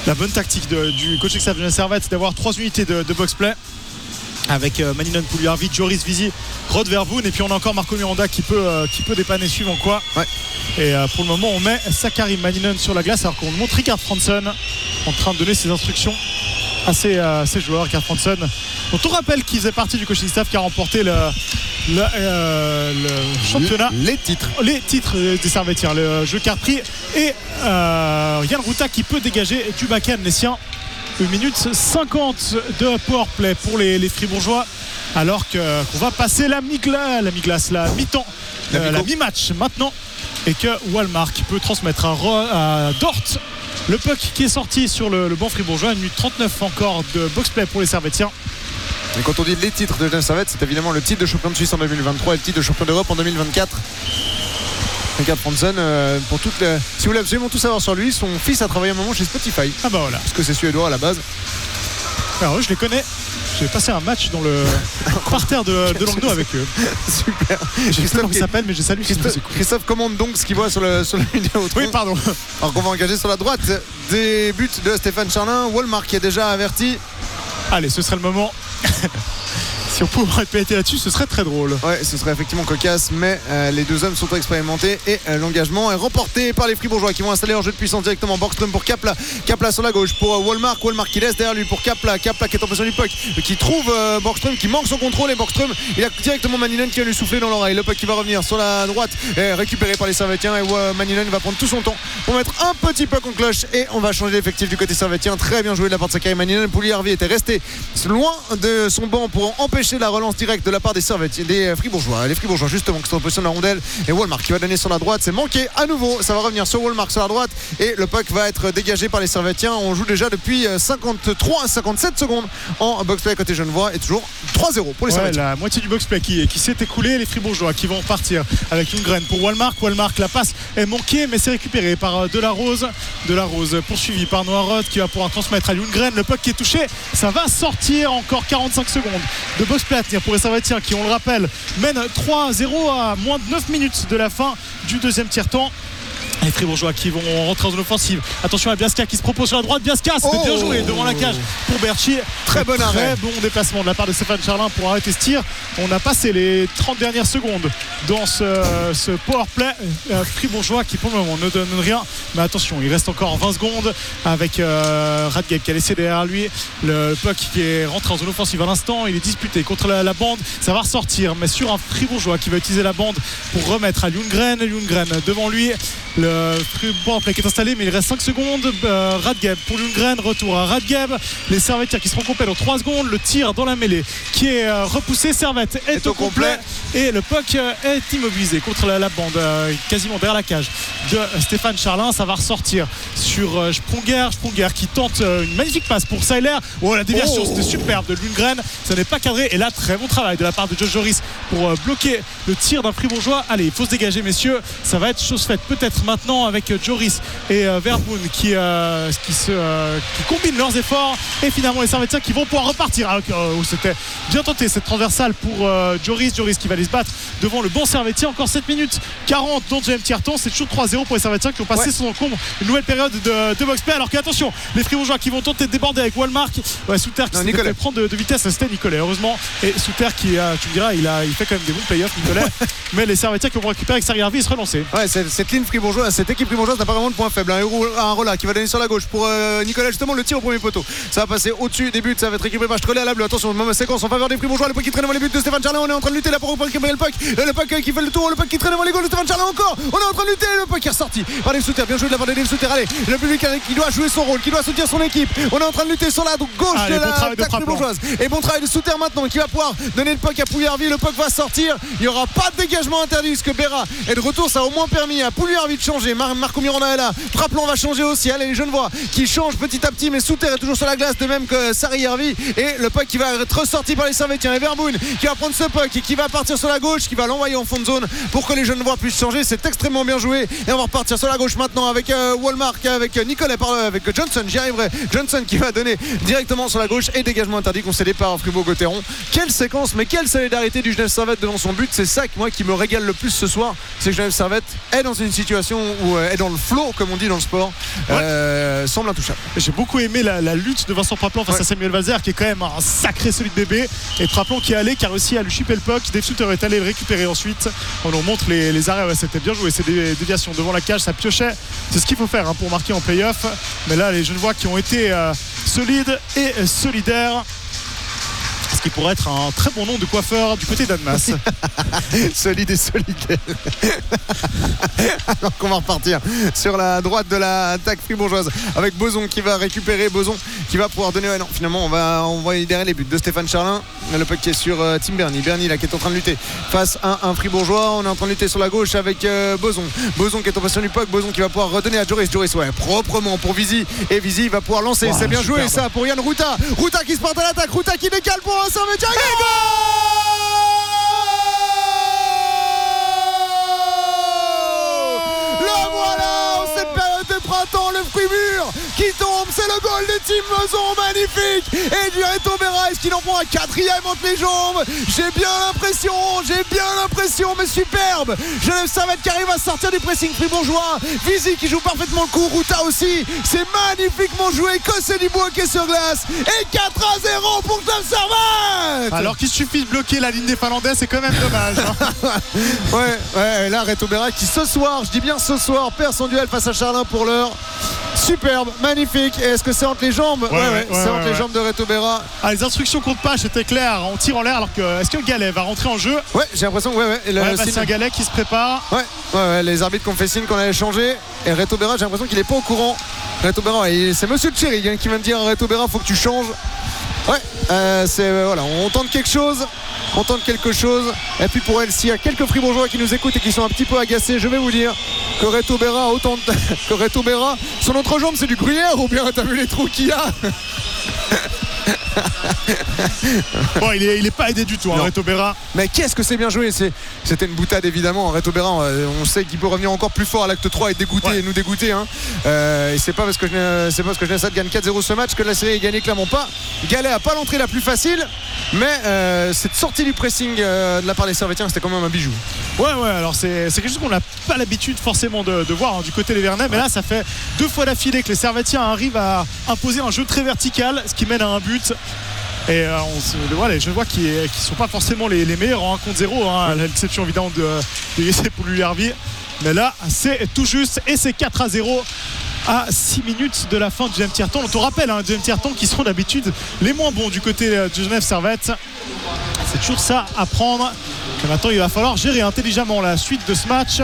la bonne tactique de, du coaching staff de Genève Servette, c'est d'avoir trois unités de, de box-play avec euh, Mannion, Pouliarvi, Joris, Vizy, Rod Verboon, et puis on a encore Marco Miranda qui peut, euh, qui peut dépanner suivant quoi. Ouais. Et euh, pour le moment on met Sakari Mannion sur la glace alors qu'on montre Ricard Fransson en train de donner ses instructions à ses, euh, ses joueurs. Ricard Fransson, dont on rappelle qu'il faisait partie du coaching staff qui a remporté le, le, euh, le championnat, les titres les titres des Servettiens, le jeu carte prix, et euh, Yann Routa qui peut dégager du back-end les siens. Une minute cinquante de powerplay pour les, les Fribourgeois, alors que, qu'on va passer la mi-glace, la mi-glace, la mi-temps, la, euh, la mi-match maintenant, et que Walmart peut transmettre à, à Dort le puck qui est sorti sur le, le banc fribourgeois. Une minute trente-neuf encore de box-play pour les Servettiens. Et quand on dit les titres de Genève Servette, c'est évidemment le titre de champion de Suisse en deux mille vingt-trois et le titre de champion d'Europe en deux mille vingt-quatre. Ricard Fransson, euh, pour toutes les... si vous voulez absolument tout savoir sur lui, son fils a travaillé un moment chez Spotify. Ah bah voilà. Parce que c'est suédois à la base. Alors eux, je les connais. J'ai passé un match dans le parterre de, de Langnau avec eux. Super. Je sais pas comment il s'appelle, mais je salue. Christophe, Christophe commande donc ce qu'il voit sur, le, sur la vidéo. Oui, pardon. Alors qu'on va engager sur la droite des buts de Stéphane Charlin. Walmart qui est déjà averti. Allez, ce serait le moment. Si on pouvait péter là-dessus, ce serait très drôle. Ouais, ce serait effectivement cocasse, mais euh, les deux hommes sont expérimentés et euh, l'engagement est remporté par les Fribourgeois qui vont installer leur jeu de puissance directement. Borgström pour Kapla, Kapla sur la gauche pour euh, Walmart, Walmart qui laisse derrière lui pour Kapla, Kapla qui est en position du puck, qui trouve euh, Borgström, qui manque son contrôle, et Borgström, il a directement Mannion qui va lui souffler dans l'oreille. Le puck qui va revenir sur la droite, est récupéré par les Servettiens, et euh, Mannion va prendre tout son temps pour mettre un petit puck en cloche, et on va changer l'effectif du côté servettien. Très bien joué de la part de Sakari Mannion. Pouliarvi était resté loin de son banc pour empêcher la relance directe de la part des Servettiens, des Fribourgeois. Les Fribourgeois justement qui sont en position de la rondelle, et Walmart qui va donner sur la droite, c'est manqué à nouveau, ça va revenir sur Walmart sur la droite, et le puck va être dégagé par les Servettiens. On joue déjà depuis cinquante-trois à cinquante-sept secondes en box-play côté Genevois, et toujours trois zéro pour les ouais, Servettiens. La moitié du box-play qui, qui s'est écoulé. Les Fribourgeois qui vont repartir avec une graine pour Walmart. Walmart, la passe est manquée, mais c'est récupéré par Delarose. Delarose poursuivi par Noirot qui va pouvoir transmettre à Lundgren. Le puck qui est touché, ça va sortir. Encore quarante-cinq secondes de box-play à tenir pour les Servettiens qui, on le rappelle, mènent trois zéro à moins de neuf minutes de la fin du deuxième tiers-temps. Les Fribourgeois qui vont rentrer dans une offensive. Attention à Biasca qui se propose sur la droite. Biasca, c'était oh bien joué devant la cage pour Berchi. Très bon arrêt. Très bon déplacement de la part de Stéphane Charlin pour arrêter ce tir. On a passé les trente dernières secondes dans ce, ce powerplay euh, fribourgeois qui pour le moment ne donne rien. Mais attention, il reste encore vingt secondes avec euh, Radgeb qui a laissé derrière lui le puck qui est rentré en zone offensive à l'instant. Il est disputé contre la, la bande. Ça va ressortir, mais sur un Fribourgeois qui va utiliser la bande pour remettre à Lundgren. Lundgren devant lui. Le powerplay qui est installé, mais il reste cinq secondes. euh, Radgeb pour Lundgren, retour à Radgeb. Les Servettiens qui seront complets dans trois secondes. Le tir dans la mêlée qui est euh, repoussé. Servette est, est au complet, complet et le puck euh, est immobilisé contre la, la bande euh, quasiment derrière la cage de Stéphane Charlin. Ça va ressortir sur euh, Sprunger. Sprunger qui tente euh, une magnifique passe pour Seiler. Oh, la déviation, oh. C'était superbe de Lundgren, ça n'est pas cadré, et là très bon travail de la part de Josh Joris pour euh, bloquer le tir d'un Fribourgeois. Allez, il faut se dégager messieurs, ça va être chose faite peut-être maintenant avec Joris et euh, Verboon qui, euh, qui, se, euh, qui combinent leurs efforts, et finalement les Servettiens qui vont pouvoir repartir. Alors, euh, c'était bien tenté cette transversale pour euh, Joris Joris qui va aller se battre devant le bon Servettien. Encore sept minutes quarante dans le deuxième tiers-temps, c'est toujours trois zéro pour les Servettiens qui ont passé ouais. son encombre. Une nouvelle période de, de box-play, alors qu'attention, les Fribourgeois qui vont tenter de déborder avec Walmart. Ouais, Souter qui s'est fait prendre de, de vitesse, c'était Nicolet heureusement, et Souter qui a, tu me diras, il, a, il fait quand même des bons playoffs Nicolet. Mais les Servettiens qui vont récupérer avec Sarri Harvey et se relancer. Ouais, cette ligne fribourgeoise, cette équipe fribourgeoise n'a pas vraiment de point faible. Un, un Rolla qui va donner sur la gauche pour euh, Nicolas, justement le tir au premier poteau. Ça va passer au-dessus des buts, ça va être récupéré par Strelé à la bleue. Attention, mauvaise séquence en faveur des Fribourgeois. Le puck qui traîne devant les buts de Stéphane Charlin. On est en train de lutter là pour récupérer le puck. Le puck qui fait le tour, le puck qui traîne devant les goals de Stéphane Charlin encore. On est en train de lutter. Le puck qui est ressorti par Dave Souter. Bien joué de la part de Dave Souter. Allez, le public qui doit jouer son rôle, qui doit soutenir son équipe. On est en train de lutter sur la gauche Allez, de la attaque fribourgeoise. Et bon travail de Souter maintenant qui va pouvoir donner le puck à Pouliarvi. Le puck va sortir. Il n'y aura pas de dégagement interdit puisque Berra est de retour. Ça a au moins permis à Pouliarvi de changer. Mar- Marco Miranda est là. Frappelon va changer aussi. Allez, les Genevois qui changent petit à petit, mais Souter est toujours sur la glace, de même que Sarri Harvey. Et le puck qui va être ressorti par les Servettiens. Et Verboon qui va prendre ce puck et qui va partir sur la gauche, qui va l'envoyer en fond de zone pour que les Genevois puissent changer. C'est extrêmement bien joué. Et on va repartir sur la gauche maintenant avec euh, Walmart, avec Nicolas, par, avec Johnson. J'y arriverai. Johnson qui va donner directement sur la gauche, et dégagement interdit concédé par Fribourg-Gotteron. Quelle séquence, mais quelle solidarité du Genève Servette devant son but. C'est ça que moi qui me régale le plus ce soir, c'est que Genève Servette est dans une situation ou euh, est dans le flow, comme on dit dans le sport, ouais. euh, semble intouchable. J'ai beaucoup aimé la, la lutte de Vincent Praplan face ouais. à Samuel Valzer, qui est quand même un sacré solide bébé. Et Praplan qui est allé, qui a réussi à lui chipper le puck. Dave Sutter est allé le récupérer ensuite. On nous montre les, les arrêts, ouais, c'était bien joué, c'est des déviations devant la cage, ça piochait. C'est ce qu'il faut faire hein, pour marquer en play-off. Mais là, les Genevois qui ont été euh, solides et euh, solidaires. Ce qui pourrait être un très bon nom de coiffeur du côté d'Annemasse. Solide et solidaire. Alors qu'on va repartir sur la droite de l'attaque fribourgeoise avec Boson qui va récupérer, Boson qui va pouvoir donner. Ouais, non, finalement, on va envoyer derrière les buts de Stéphane Charlin. Le puck qui est sur euh, Tim Bernie. Bernie là qui est en train de lutter face à un fribourgeois. On est en train de lutter sur la gauche avec euh, Boson. Boson qui est en possession du puck. Boson qui va pouvoir redonner à Joris. Joris, ouais, proprement pour Visi. Et Visi va pouvoir lancer. Wow, c'est bien joué ça pour Yann Ruta. Ruta qui se porte à l'attaque. Ruta qui décale pour un Servetien. Printemps, le Fribourg qui tombe, c'est le goal de Tim Boson, magnifique, et du Reto Berais qui n'en prend un quatrième entre les jambes. J'ai bien l'impression, j'ai bien l'impression, mais superbe. Genève Servette qui arrive à sortir du pressing fribourgeois. Visi qui joue parfaitement le coup, Ruta aussi, c'est magnifiquement joué. Cossé du bois qui est sur glace et quatre à zéro pour Genève Servette. Alors qu'il suffit de bloquer la ligne des Finlandais, c'est quand même dommage. Hein. ouais, ouais, là Reto Berais qui ce soir, je dis bien ce soir, perd son duel face à Charlin pour l'heure. Superbe, magnifique. Et est-ce que c'est entre les jambes? Ouais, ouais, ouais, ouais c'est ouais, entre ouais, les jambes de Reto Berais. Ah, les instructions comptent pas, c'était clair. On tire en l'air alors que. Est-ce que Gallet va rentrer en jeu? Ouais, j'ai l'impression que ouais, ouais. Le, ouais bah, c'est un Gallet qui se prépare. Ouais, ouais, ouais, les arbitres qui ont fait signe qu'on allait changer. Et Reto Berais, j'ai l'impression qu'il est pas au courant. Reto Berais, c'est monsieur Tchérig hein, qui vient de dire à Reto Berais, faut que tu changes. Ouais, euh, c'est euh, voilà, on tente quelque chose, on tente quelque chose. Et puis pour elle, s'il y a quelques fribourgeois qui nous écoutent et qui sont un petit peu agacés, je vais vous dire que Reto Berais autant de... que Reto Berais, son autre jambe c'est du gruyère ou bien t'as vu les trous qu'il y a? Bon, il est, il est pas aidé du tout, hein, Reto Berais. Mais qu'est-ce que c'est bien joué. C'est, C'était une boutade évidemment. Reto Berais, on sait qu'il peut revenir encore plus fort à l'acte trois et dégoûter ouais. et nous dégoûter. Hein. Euh, et c'est pas parce que je, c'est pas parce que Genève gagne quatre zéro ce match que la série est gagnée clairement pas. Gallet a pas l'entrée la plus facile, mais euh, cette sortie du pressing euh, de la part des Servetiens, c'était quand même un bijou. Ouais, ouais. Alors c'est, c'est quelque chose qu'on n'a pas l'habitude forcément de, de voir hein, du côté des Vernets. Mais là, ça fait deux fois d'affilée que les Servetiens arrivent à imposer un jeu très vertical, ce qui mène à un but. Et euh, on se, voilà, je vois qu'ils ne sont pas forcément les, les meilleurs en un contre zéro hein, à l'exception évidemment de, de Yessé Poulouliarvi. Mais là c'est tout juste et c'est quatre à zéro à six minutes de la fin du deuxième tiers-temps. On te rappelle un hein, deuxième tiers-temps qui sont d'habitude les moins bons du côté de Genève Servette. C'est toujours ça à prendre. Et maintenant il va falloir gérer intelligemment la suite de ce match.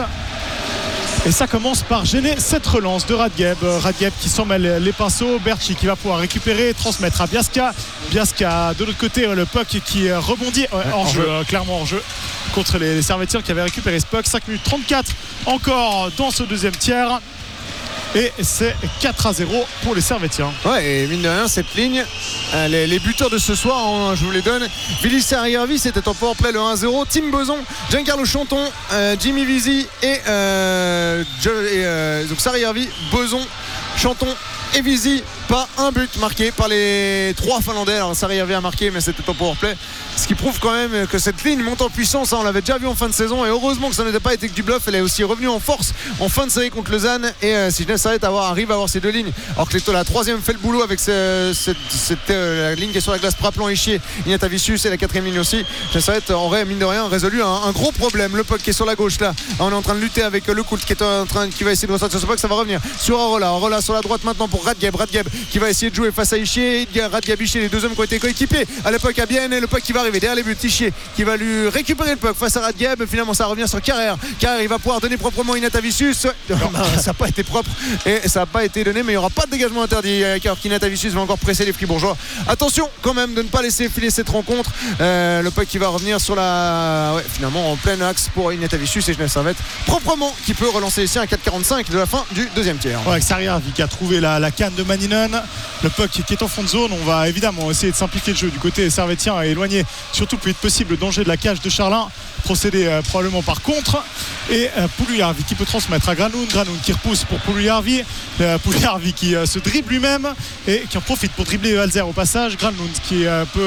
Et ça commence par gêner cette relance de Radgeb. Radgeb qui s'en mêle les pinceaux. Berchi qui va pouvoir récupérer, transmettre à Biasca. Biasca de l'autre côté, le puck qui rebondit ouais, hors jeu, jeu, clairement hors jeu contre les, les Servetiens qui avaient récupéré ce puck. cinq minutes trente-quatre encore dans ce deuxième tiers. Et c'est quatre à zéro pour les Servetiens. Ouais, et mine de rien, cette ligne, euh, les, les buteurs de ce soir, hein, je vous les donne. Villis Sariervi, c'était en powerplay le un zéro. Tim Boson, Giancarlo Chanton, euh, Jimmy Visi et, euh, et euh, donc Sariervi, Boson, Chanton et Visi. Pas un but marqué par les trois Finlandais. Alors Sariervi a marqué, mais c'était en powerplay. Ce qui prouve quand même que cette ligne monte en puissance. On l'avait déjà vu en fin de saison. Et heureusement que ça n'était pas été que du bluff. Elle est aussi revenue en force en fin de série contre Lausanne. Et euh, si Genève Servette arrive à avoir ces deux lignes, alors que les, la troisième fait le boulot avec ce, cette, cette euh, la ligne qui est sur la glace, Praplan, Ischier, Ignatavicius et la quatrième ligne aussi. Genève Servette aurait mine de rien résolu un, un gros problème. Le puck qui est sur la gauche là. On est en train de lutter avec le Coult qui est en train qui va essayer de ressortir ce puck. Ça va revenir sur Arola. Arola sur la droite maintenant pour Radgeb. Radgeb qui va essayer de jouer face à Ischier. Radgeb, Ischier, les deux hommes qui ont été coéquipés à l'époque à Bienne. Et le puck qui va arriver derrière les buts. Ischier qui va lui récupérer le puck face à Radgeb. Finalement ça revient sur Carrère. Carrère il va pouvoir donner proprement Ignatavicius. Ça n'a pas été propre et ça n'a pas été donné, mais il n'y aura pas de dégagement interdit car Ignatavicius va encore presser les Fribourgeois. Attention quand même de ne pas laisser filer cette rencontre. Euh, le puck qui va revenir sur la ouais, finalement en plein axe pour Ignatavicius et Genève Servette proprement qui peut relancer les siens à quatre quarante-cinq de la fin du deuxième tiers. Ouais, Sariervi qui a trouvé la, la canne de Maninen. Le puck qui est en fond de zone. On va évidemment essayer de simplifier le jeu du côté servetien et éloigner surtout le plus vite possible le danger de la cage de Charlin. Procéder euh, probablement par contre. Et euh, Poulouliarvi qui peut transmettre à Granoun. Granoun qui repousse pour Poulouliarvi. Euh, Poulouliarvi qui euh, se dribble lui-même et qui en profite pour dribbler Valzer au passage. Granoun qui euh, peut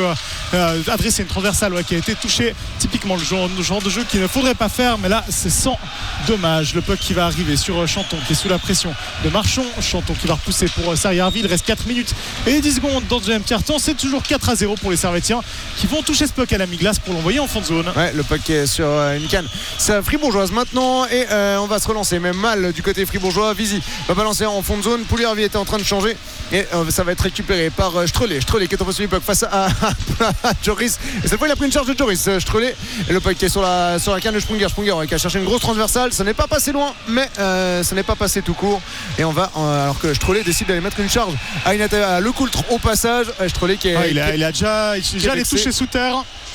euh, adresser une transversale ouais, qui a été touchée. Typiquement le genre, le genre de jeu qu'il ne faudrait pas faire, mais là c'est sans dommage. Le puck qui va arriver sur Chanton qui est sous la pression de Marchand. Chanton qui va repousser pour Sarrière-Ville. Il reste quatre minutes et dix secondes dans le deuxième quart-temps. C'est toujours quatre à zéro pour les Servétiens qui vont toucher ce puck à la mi-glace pour l'envoyer en fond de zone. Ouais, le puck est sur euh, une canne. C'est fribourgeoise maintenant et euh, on va se relancer. Même mal du côté fribourgeois. Visi va balancer en fond de zone. Pouliarvi était en train de changer et euh, ça va être récupéré par euh, Strelé. Strelé qui est en position du puck face à, à, à Joris. Et cette fois, il a pris une charge de Joris. Euh, Strelé et le puck qui est sur la, sur la canne de Sprunger. Sprunger ouais, qui a cherché une grosse transversale. Ça n'est pas passé loin, mais euh, ça n'est pas passé tout court. Et on va, euh, alors que Strelé décide d'aller mettre une charge à, une, à Le Coultre au passage. Strelé qui est. Ah, il, a, il a déjà, il a déjà les touchés sous terre.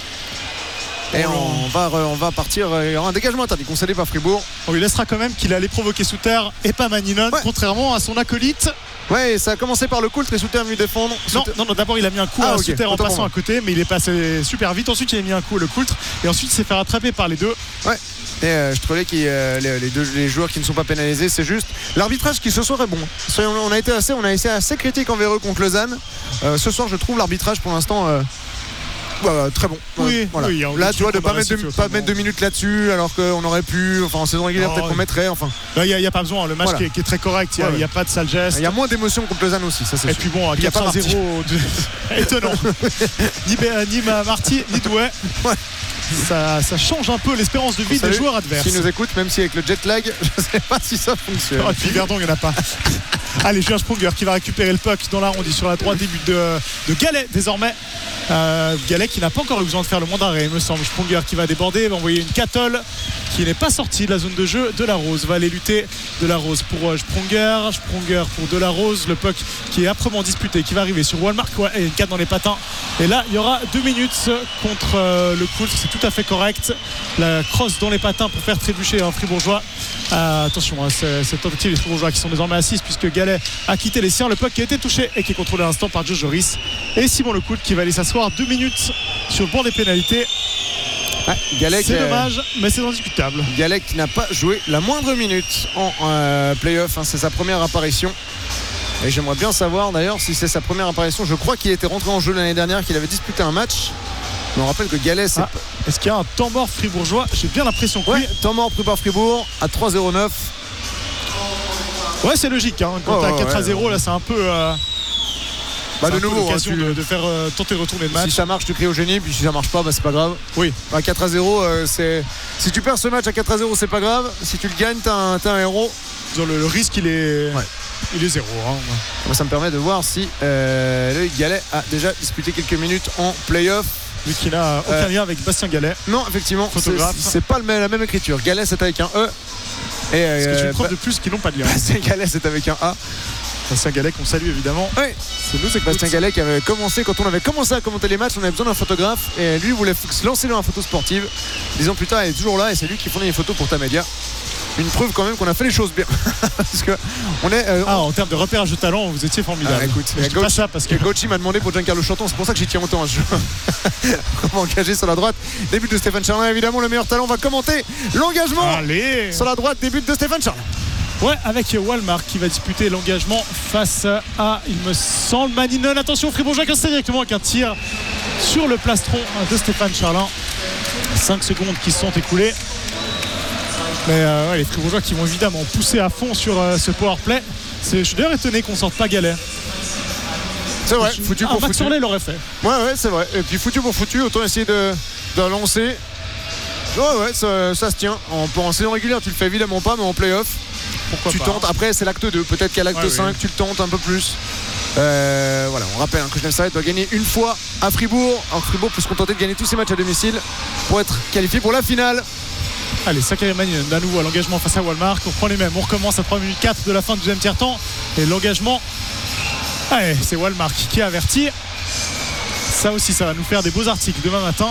Et on va, on va partir. Il y aura un dégagement interdit concédé par Fribourg. On lui laissera quand même qu'il allait provoquer sous terre et pas Maninon, ouais. Contrairement à son acolyte. Ouais, ça a commencé par Le Coultre et Souter est venu défendre. Non, non, non, d'abord il a mis un coup ah, à okay. Souter en passant à côté, mais il est passé super vite. Ensuite il a mis un coup à Le Coultre et ensuite il s'est fait rattraper par les deux. Ouais. Et euh, je trouvais que euh, les, les, deux, les joueurs qui ne sont pas pénalisés, c'est juste l'arbitrage qui ce soir est bon. On a été assez, on a été assez critique envers eux contre Lausanne. Euh, ce soir, je trouve l'arbitrage pour l'instant. Euh, Bah, très bon. Oui, voilà. oui, là, tu vois, de ne pas, mettre deux, pas mettre deux minutes là-dessus, alors qu'on aurait pu. Enfin, en saison régulière, peut-être qu'on mettrait. Enfin, là, il n'y a, a pas besoin. Le match voilà. qui, est, qui est très correct. Il n'y a, ouais. a pas de sale geste. Il y a moins d'émotion contre Lausanne aussi. Ça, c'est Et sûr. puis bon, à quatre à zéro, de... étonnant. ni, ni Marty, ni Douai. Ouais. Ça, ça change un peu l'espérance de vie des joueurs adverses. Qui nous écoutent, même si avec le jet lag, je ne sais pas si ça fonctionne. Oh, et puis Verdon, il n'y en a pas. Allez, Julien Sprunger qui va récupérer le puck dans l'arrondi sur la droite, début de, de Gallet désormais. Euh, Gallet qui n'a pas encore eu besoin de faire le moins d'arrêt, il me semble. Sprunger qui va déborder, va envoyer une cattle qui n'est pas sortie de la zone de jeu. De la Rose va aller lutter. De la Rose pour euh, Sprunger. Sprunger pour De la Rose. Le puck qui est âprement disputé, qui va arriver sur Walmark. Ouais, et une quatre dans les patins. Et là, il y aura deux minutes contre euh, le Coultre. C'est tout à fait correct. La crosse dans les patins pour faire trébucher un Fribourgeois. Euh, attention, hein, c'est, cette tentative des Fribourgeois qui sont désormais à six puisque Gallet a quitté les siens. Le puck qui a été touché et qui est contrôlé à l'instant par Joe Joris. Et Simon Le Coultre qui va aller s'asseoir deux minutes sur le banc des pénalités. Ouais, Galec, c'est dommage, mais c'est indiscutable. Galec qui n'a pas joué la moindre minute en euh, play-off, hein, c'est sa première apparition. Et j'aimerais bien savoir d'ailleurs si c'est sa première apparition. Je crois qu'il était rentré en jeu l'année dernière, qu'il avait disputé un match. Mais on rappelle que Galec, c'est... Ah, est-ce qu'il y a un temps mort fribourgeois? J'ai bien l'impression que ouais, oui. Temps mort pris par Fribourg à trois zéro neuf. Ouais, c'est logique. Hein. Quand oh, t'es à quatre à zéro, ouais, là, c'est un peu. Euh... Bah de nouveau, l'occasion hein, tu... de, de faire euh, tenter de retourner le match. Si ça marche, tu cries au génie, puis si ça marche pas, bah c'est pas grave. Oui. À quatre à zéro, euh, c'est. Si tu perds ce match à quatre à zéro, c'est pas grave. Si tu le gagnes, t'as un, t'as un héros. Le, le risque, il est. Ouais. Il est zéro. Hein. Moi, ça me permet de voir si euh, le Gallet a déjà disputé quelques minutes en play-off. Lui qui n'a aucun euh... lien avec Bastien Gallet. Non, effectivement, c'est, c'est pas le même, la même écriture. Gallet, c'est avec un E. Et euh, Est-ce que tu me preuves bah... de plus qu'ils n'ont pas de lien? Bastien Gallet, c'est avec un A. Bastien Gallet qu'on salue évidemment. Oui, c'est nous, c'est Bastien Gallet qui avait commencé, quand on avait commencé à commenter les matchs, on avait besoin d'un photographe et lui voulait se lancer dans la photo sportive. Dix ans plus tard, il est toujours là et c'est lui qui fournit les photos pour Tamedia. Une preuve quand même qu'on a fait les choses bien. Parce que on est. Euh, ah, en termes de repérage de talent, vous étiez formidable. Ah, écoute, je dis pas ça parce que Gauchi m'a demandé pour Giancarlo Chanton, c'est pour ça que j'y tiens autant à ce jeu. On va engager sur la droite. Début de Stéphane Charlin, évidemment, le meilleur talent. On va commenter l'engagement. Allez. Sur la droite, début de Stéphane Charlin. Ouais, avec Walmart qui va disputer l'engagement face à, il me semble, Maninon. Attention, Fribourgeois qui insiste directement avec un tir sur le plastron de Stéphane Charlin. cinq secondes qui se sont écoulées. Mais euh, ouais, les Fribourgeois qui vont évidemment pousser à fond sur euh, ce powerplay. C'est, je suis d'ailleurs étonné qu'on sorte pas Gallet. C'est vrai, foutu ah, pour Max foutu. Orley l'aurait fait. Ouais, ouais, c'est vrai. Et puis foutu pour foutu, autant essayer de, de lancer. Ouais, ouais, ça, ça se tient. En, en saison régulière, tu le fais évidemment pas, mais en play-off, pourquoi tu pas, tentes. Hein. Après, c'est l'acte deux. Peut-être qu'à l'acte ouais, cinq, oui. tu le tentes un peu plus. Euh, voilà, on rappelle hein, que Genève Servette doit gagner une fois à Fribourg. Alors Fribourg peut se contenter de gagner tous ses matchs à domicile pour être qualifié pour la finale. Allez, Sakari Maninon à nouveau à l'engagement face à Walmart. On reprend les mêmes. On recommence à trois minutes quatre de la fin du deuxième tiers-temps. Et l'engagement, allez, c'est Walmart qui est averti. Ça aussi, ça va nous faire des beaux articles demain matin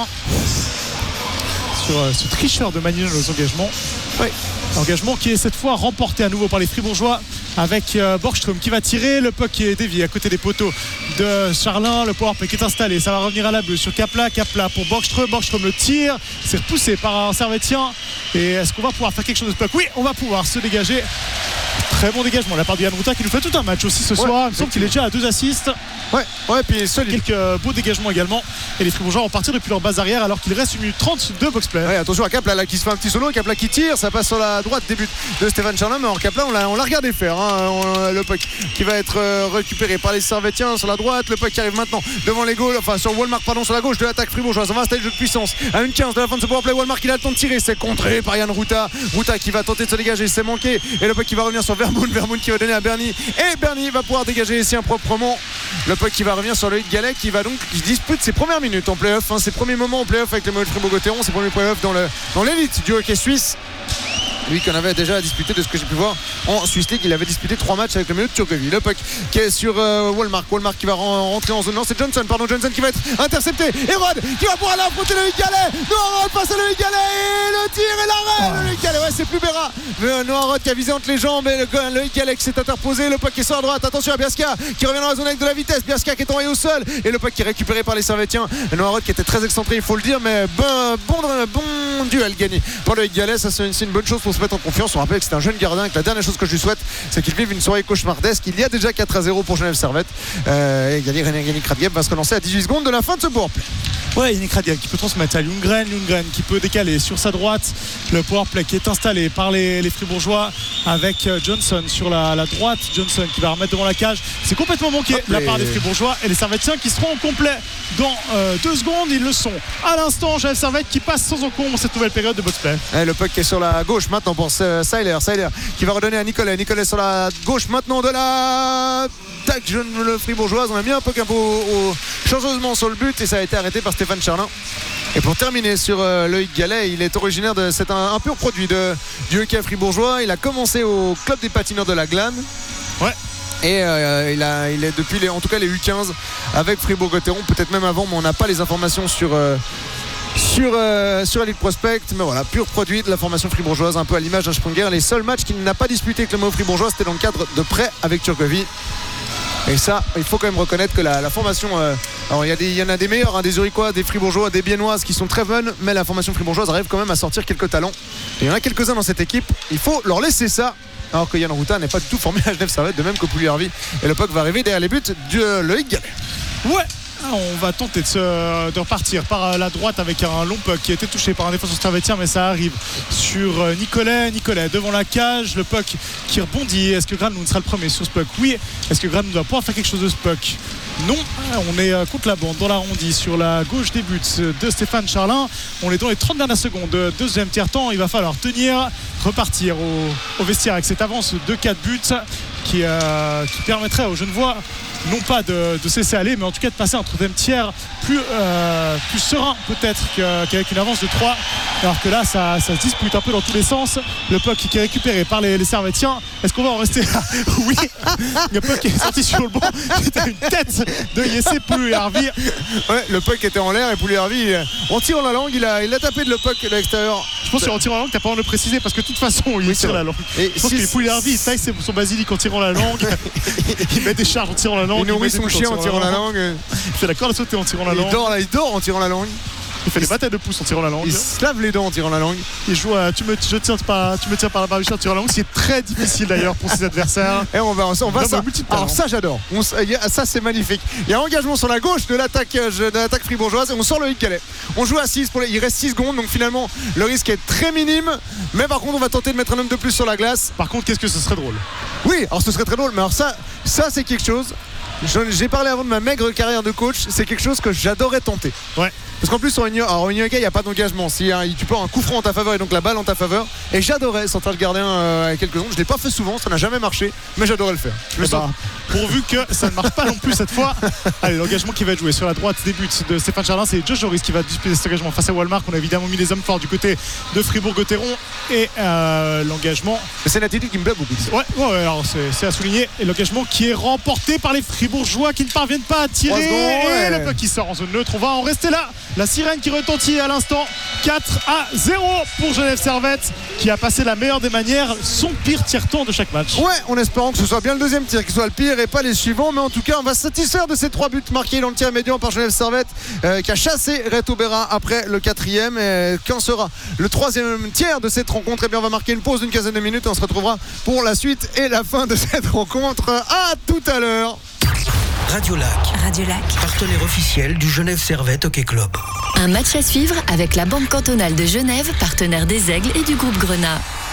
sur euh, ce tricheur de Maninon aux engagements. Oui. Engagement qui est cette fois remporté à nouveau par les Fribourgeois avec euh, Borgström qui va tirer. Le puck qui est dévié à côté des poteaux de Charlin. Le powerplay qui est installé. Ça va revenir à la bleue sur Kapla. Kapla pour Borgström. Borgström le tire. C'est repoussé par un Servettien. Et est-ce qu'on va pouvoir faire quelque chose de ce puck? Oui, on va pouvoir se dégager Très bon dégagement de la part de Yann Routa qui nous fait tout un match aussi ce soir. Ouais, il me semble qu'il est déjà à deux assists. Ouais, ouais, puis solide. Quelques beaux dégagements également. Et les Fribourgeois vont partir depuis leur base arrière alors qu'il reste une minute trente de box-play. Ouais, attention à Capla là, qui se fait un petit solo, Capla qui tire, ça passe sur la droite, début de Stéphane Charlin, mais en Capla on l'a, on l'a regardé faire. Hein. On, le puck qui va être euh, récupéré par les Servetiens sur la droite, le puck qui arrive maintenant devant les goals, enfin sur Walmart pardon, sur la gauche de l'attaque fribourgeoise. On va installer le jeu de puissance à une quinze de la fin de ce powerplay. Walmart il a le temps de tirer, c'est contré par Yann Routa. Routa qui va tenter de se dégager, c'est manqué. Et le puck qui va revenir sur Vermoun, Vermoun qui va donner à Bernie. Et Bernie va pouvoir dégager les siens proprement. Le puck qui va revenir sur Loïc Gallet qui va donc qui dispute ses premières minutes en play-off, hein, ses premiers moments en play-off avec le Maillot de Fribourg-Gotteron, ses premiers play-off dans, le, dans l'élite du hockey suisse. Lui qu'on avait déjà disputé de ce que j'ai pu voir en Swiss League, il avait disputé trois matchs avec le Maillot de Turgovie. Le puck qui est sur euh, Walmart, Walmart qui va rentrer en zone. Non, c'est Johnson, pardon, Johnson qui va être intercepté. Et Rod qui va pouvoir aller affronter Loïc Gallet. Noah Rod face à Loïc Gallet et le tir et l'arrêt. Oh. Loïc Gallet, ouais, c'est plus Béra. Noah Rod qui a visé entre les jambes et le, Loïc Gallet qui s'est interposé. Le puck qui est sur la droite. Attention à Biasca qui revient dans la zone avec de la vitesse. Biasca qui est envoyé au sol et le puck qui est récupéré par les Servetiens. Noah Rod qui était très excentré, il faut le dire, mais bon, bon, bon duel gagné par Loïc Gallet. Ça, c'est une, c'est une bonne chose pour se mettre en confiance. On rappelle que c'est un jeune gardien et que la dernière chose que je lui souhaite c'est qu'il vive une soirée cauchemardesque. Il y a déjà quatre à zéro pour Genève Servette euh, et Yannick Radgeb va se relancer à dix-huit secondes de la fin de ce powerplay. Ouais, Yannick Radgeb qui peut transmettre à Lundgren, Lundgren qui peut décaler sur sa droite. Le powerplay qui est installé par les, les Fribourgeois avec Johnson sur la, la droite. Johnson qui va remettre devant la cage. C'est complètement manqué de la part des Fribourgeois et les Servetiens qui seront au complet dans euh, deux secondes. Ils le sont à l'instant. Genève Servette qui passe sans encombre cette nouvelle période de boxplay. Le puck qui est sur la gauche maintenant pour Seiler. Seiler qui va redonner à Nicolet. Nicolet sur la gauche maintenant de la tac jeune le Fribourgeoise. On a mis un puck un peu au, au, changeusement sur le but et ça a été arrêté par Stéphane Charlin. Et pour terminer sur euh, Loïc Gallet, il est originaire de c'est un, un pur produit de, du hockey fribourgeois. Il a commencé au club des patineurs de la Glane. Ouais. Et euh, il, a, il est depuis les, en tout cas les U quinze avec Fribourg-Gotteron, peut-être même avant, mais on n'a pas les informations sur euh, sur, euh, sur Elite Prospect. Mais voilà, pur produit de la formation fribourgeoise, un peu à l'image d'un Sprunger. Les seuls matchs qu'il n'a pas disputé avec le Maillot fribourgeois, c'était dans le cadre de prêt avec Turgovie. Et ça, il faut quand même reconnaître que la, la formation, euh, alors il y, a des, il y en a des meilleurs, hein, des Zurichois, des Fribourgeois, des Biennoises qui sont très bonnes, mais la formation fribourgeoise arrive quand même à sortir quelques talents. Et il y en a quelques-uns dans cette équipe, il faut leur laisser ça. Alors que Yann Routa n'est pas du tout formé à Genève Servette, de même que Pouliarvi. Et le puck va arriver derrière les buts de euh, Loïc Gallet. Ouais. On va tenter de, se, de repartir par la droite avec un long puck qui a été touché par un défenseur servétien, mais ça arrive sur Nicolet. Nicolet devant la cage, le puck qui rebondit. Est-ce que Granlund sera le premier sur ce puck? Oui. Est-ce que Granlund va pouvoir faire quelque chose de ce puck? Non. On est contre la bande dans l'arrondi sur la gauche des buts de Stéphane Charlin. On est dans les trente dernières secondes. Deuxième tiers-temps, il va falloir tenir, repartir au, au vestiaire avec cette avance de quatre buts qui, euh, qui permettrait aux Genevois non pas de, de cesser aller, mais en tout cas de passer un troisième tiers plus, euh, plus serein peut-être qu'avec une avance de trois, alors que là ça, ça se dispute un peu dans tous les sens. Le puck qui est récupéré par les, les Servetiens, est-ce qu'on va en rester là? Oui. Le puck est sorti sur le banc, c'était une tête de Jesse Pouliarvi. Ouais, le puck était en l'air et Pouliarvi en tirant la langue, il a, il a tapé de le puck de l'extérieur. Je pense qu'en tirant la langue, t'as pas besoin de le préciser parce que de toute façon il oui, tire la langue. Et je pense si que Pouliarvi il taille son basilic en tirant la langue. Il met des charges en tirant la langue. Il nourrit son chien en tirant la langue. Il fait la corde à sauter en tirant la langue. Il dort, là, il dort en tirant la langue. Il fait des batailles de pouces en tirant la langue. Il se lave les dents en tirant la langue. Il joue à, tu me, je tiens par, tu me tiens par la barbiche en tirant la langue, ce qui est très difficile d'ailleurs pour ses adversaires. Et on va, on va non, ça. Alors ça j'adore. On, ça c'est magnifique. Il y a un engagement sur la gauche de l'attaque, de l'attaque fribourgeoise et on sort le Loïc Gallet. On joue à six pour les, il reste six secondes donc finalement le risque est très minime. Mais par contre on va tenter de mettre un homme de plus sur la glace. Par contre qu'est-ce que ce serait drôle? Oui, alors ce serait très drôle. Mais alors ça, ça c'est quelque chose. J'ai parlé avant de ma maigre carrière de coach, c'est quelque chose que j'adorais tenter. Ouais. Parce qu'en plus, en Union il n'y a pas d'engagement. Si, hein, tu peux avoir un coup franc en ta faveur et donc la balle en ta faveur. Et j'adorais sortir le gardien euh, avec quelques secondes. Je ne l'ai pas fait souvent, ça n'a jamais marché, mais j'adorais le faire. Je bah, pourvu que ça ne marche pas non plus cette fois. Allez, l'engagement qui va être joué sur la droite des buts de Stéphane Charlin, c'est Josh Joris qui va disputer cet engagement face à Walmart. On a évidemment mis les hommes forts du côté de Fribourg-Gotteron. Et euh, l'engagement. C'est une attitude qui me plaît beaucoup. Ouais, ouais, alors c'est, c'est à souligner. Et l'engagement qui est remporté par les Fribourgeois qui ne parviennent pas à tirer. Secondes, ouais. Et le puck qui sort en zone neutre. On va en rester là. La sirène qui retentit à l'instant. quatre à zéro pour Genève Servette qui a passé la meilleure des manières, son pire tiers-temps de chaque match. Ouais, en espérant que ce soit bien le deuxième tir qui soit le pire et pas les suivants, mais en tout cas on va se satisfaire de ces trois buts marqués dans le tir médian par Genève Servette euh, qui a chassé Reto Berra après le quatrième. Et quand sera le troisième tiers de cette rencontre, et eh bien on va marquer une pause d'une quinzaine de minutes et on se retrouvera pour la suite et la fin de cette rencontre. À tout à l'heure. Radio Lac. Radio Lac. Partenaire officiel du Genève Servette Hockey Club. Un match à suivre avec la Banque cantonale de Genève, partenaire des Aigles et du groupe Grenat.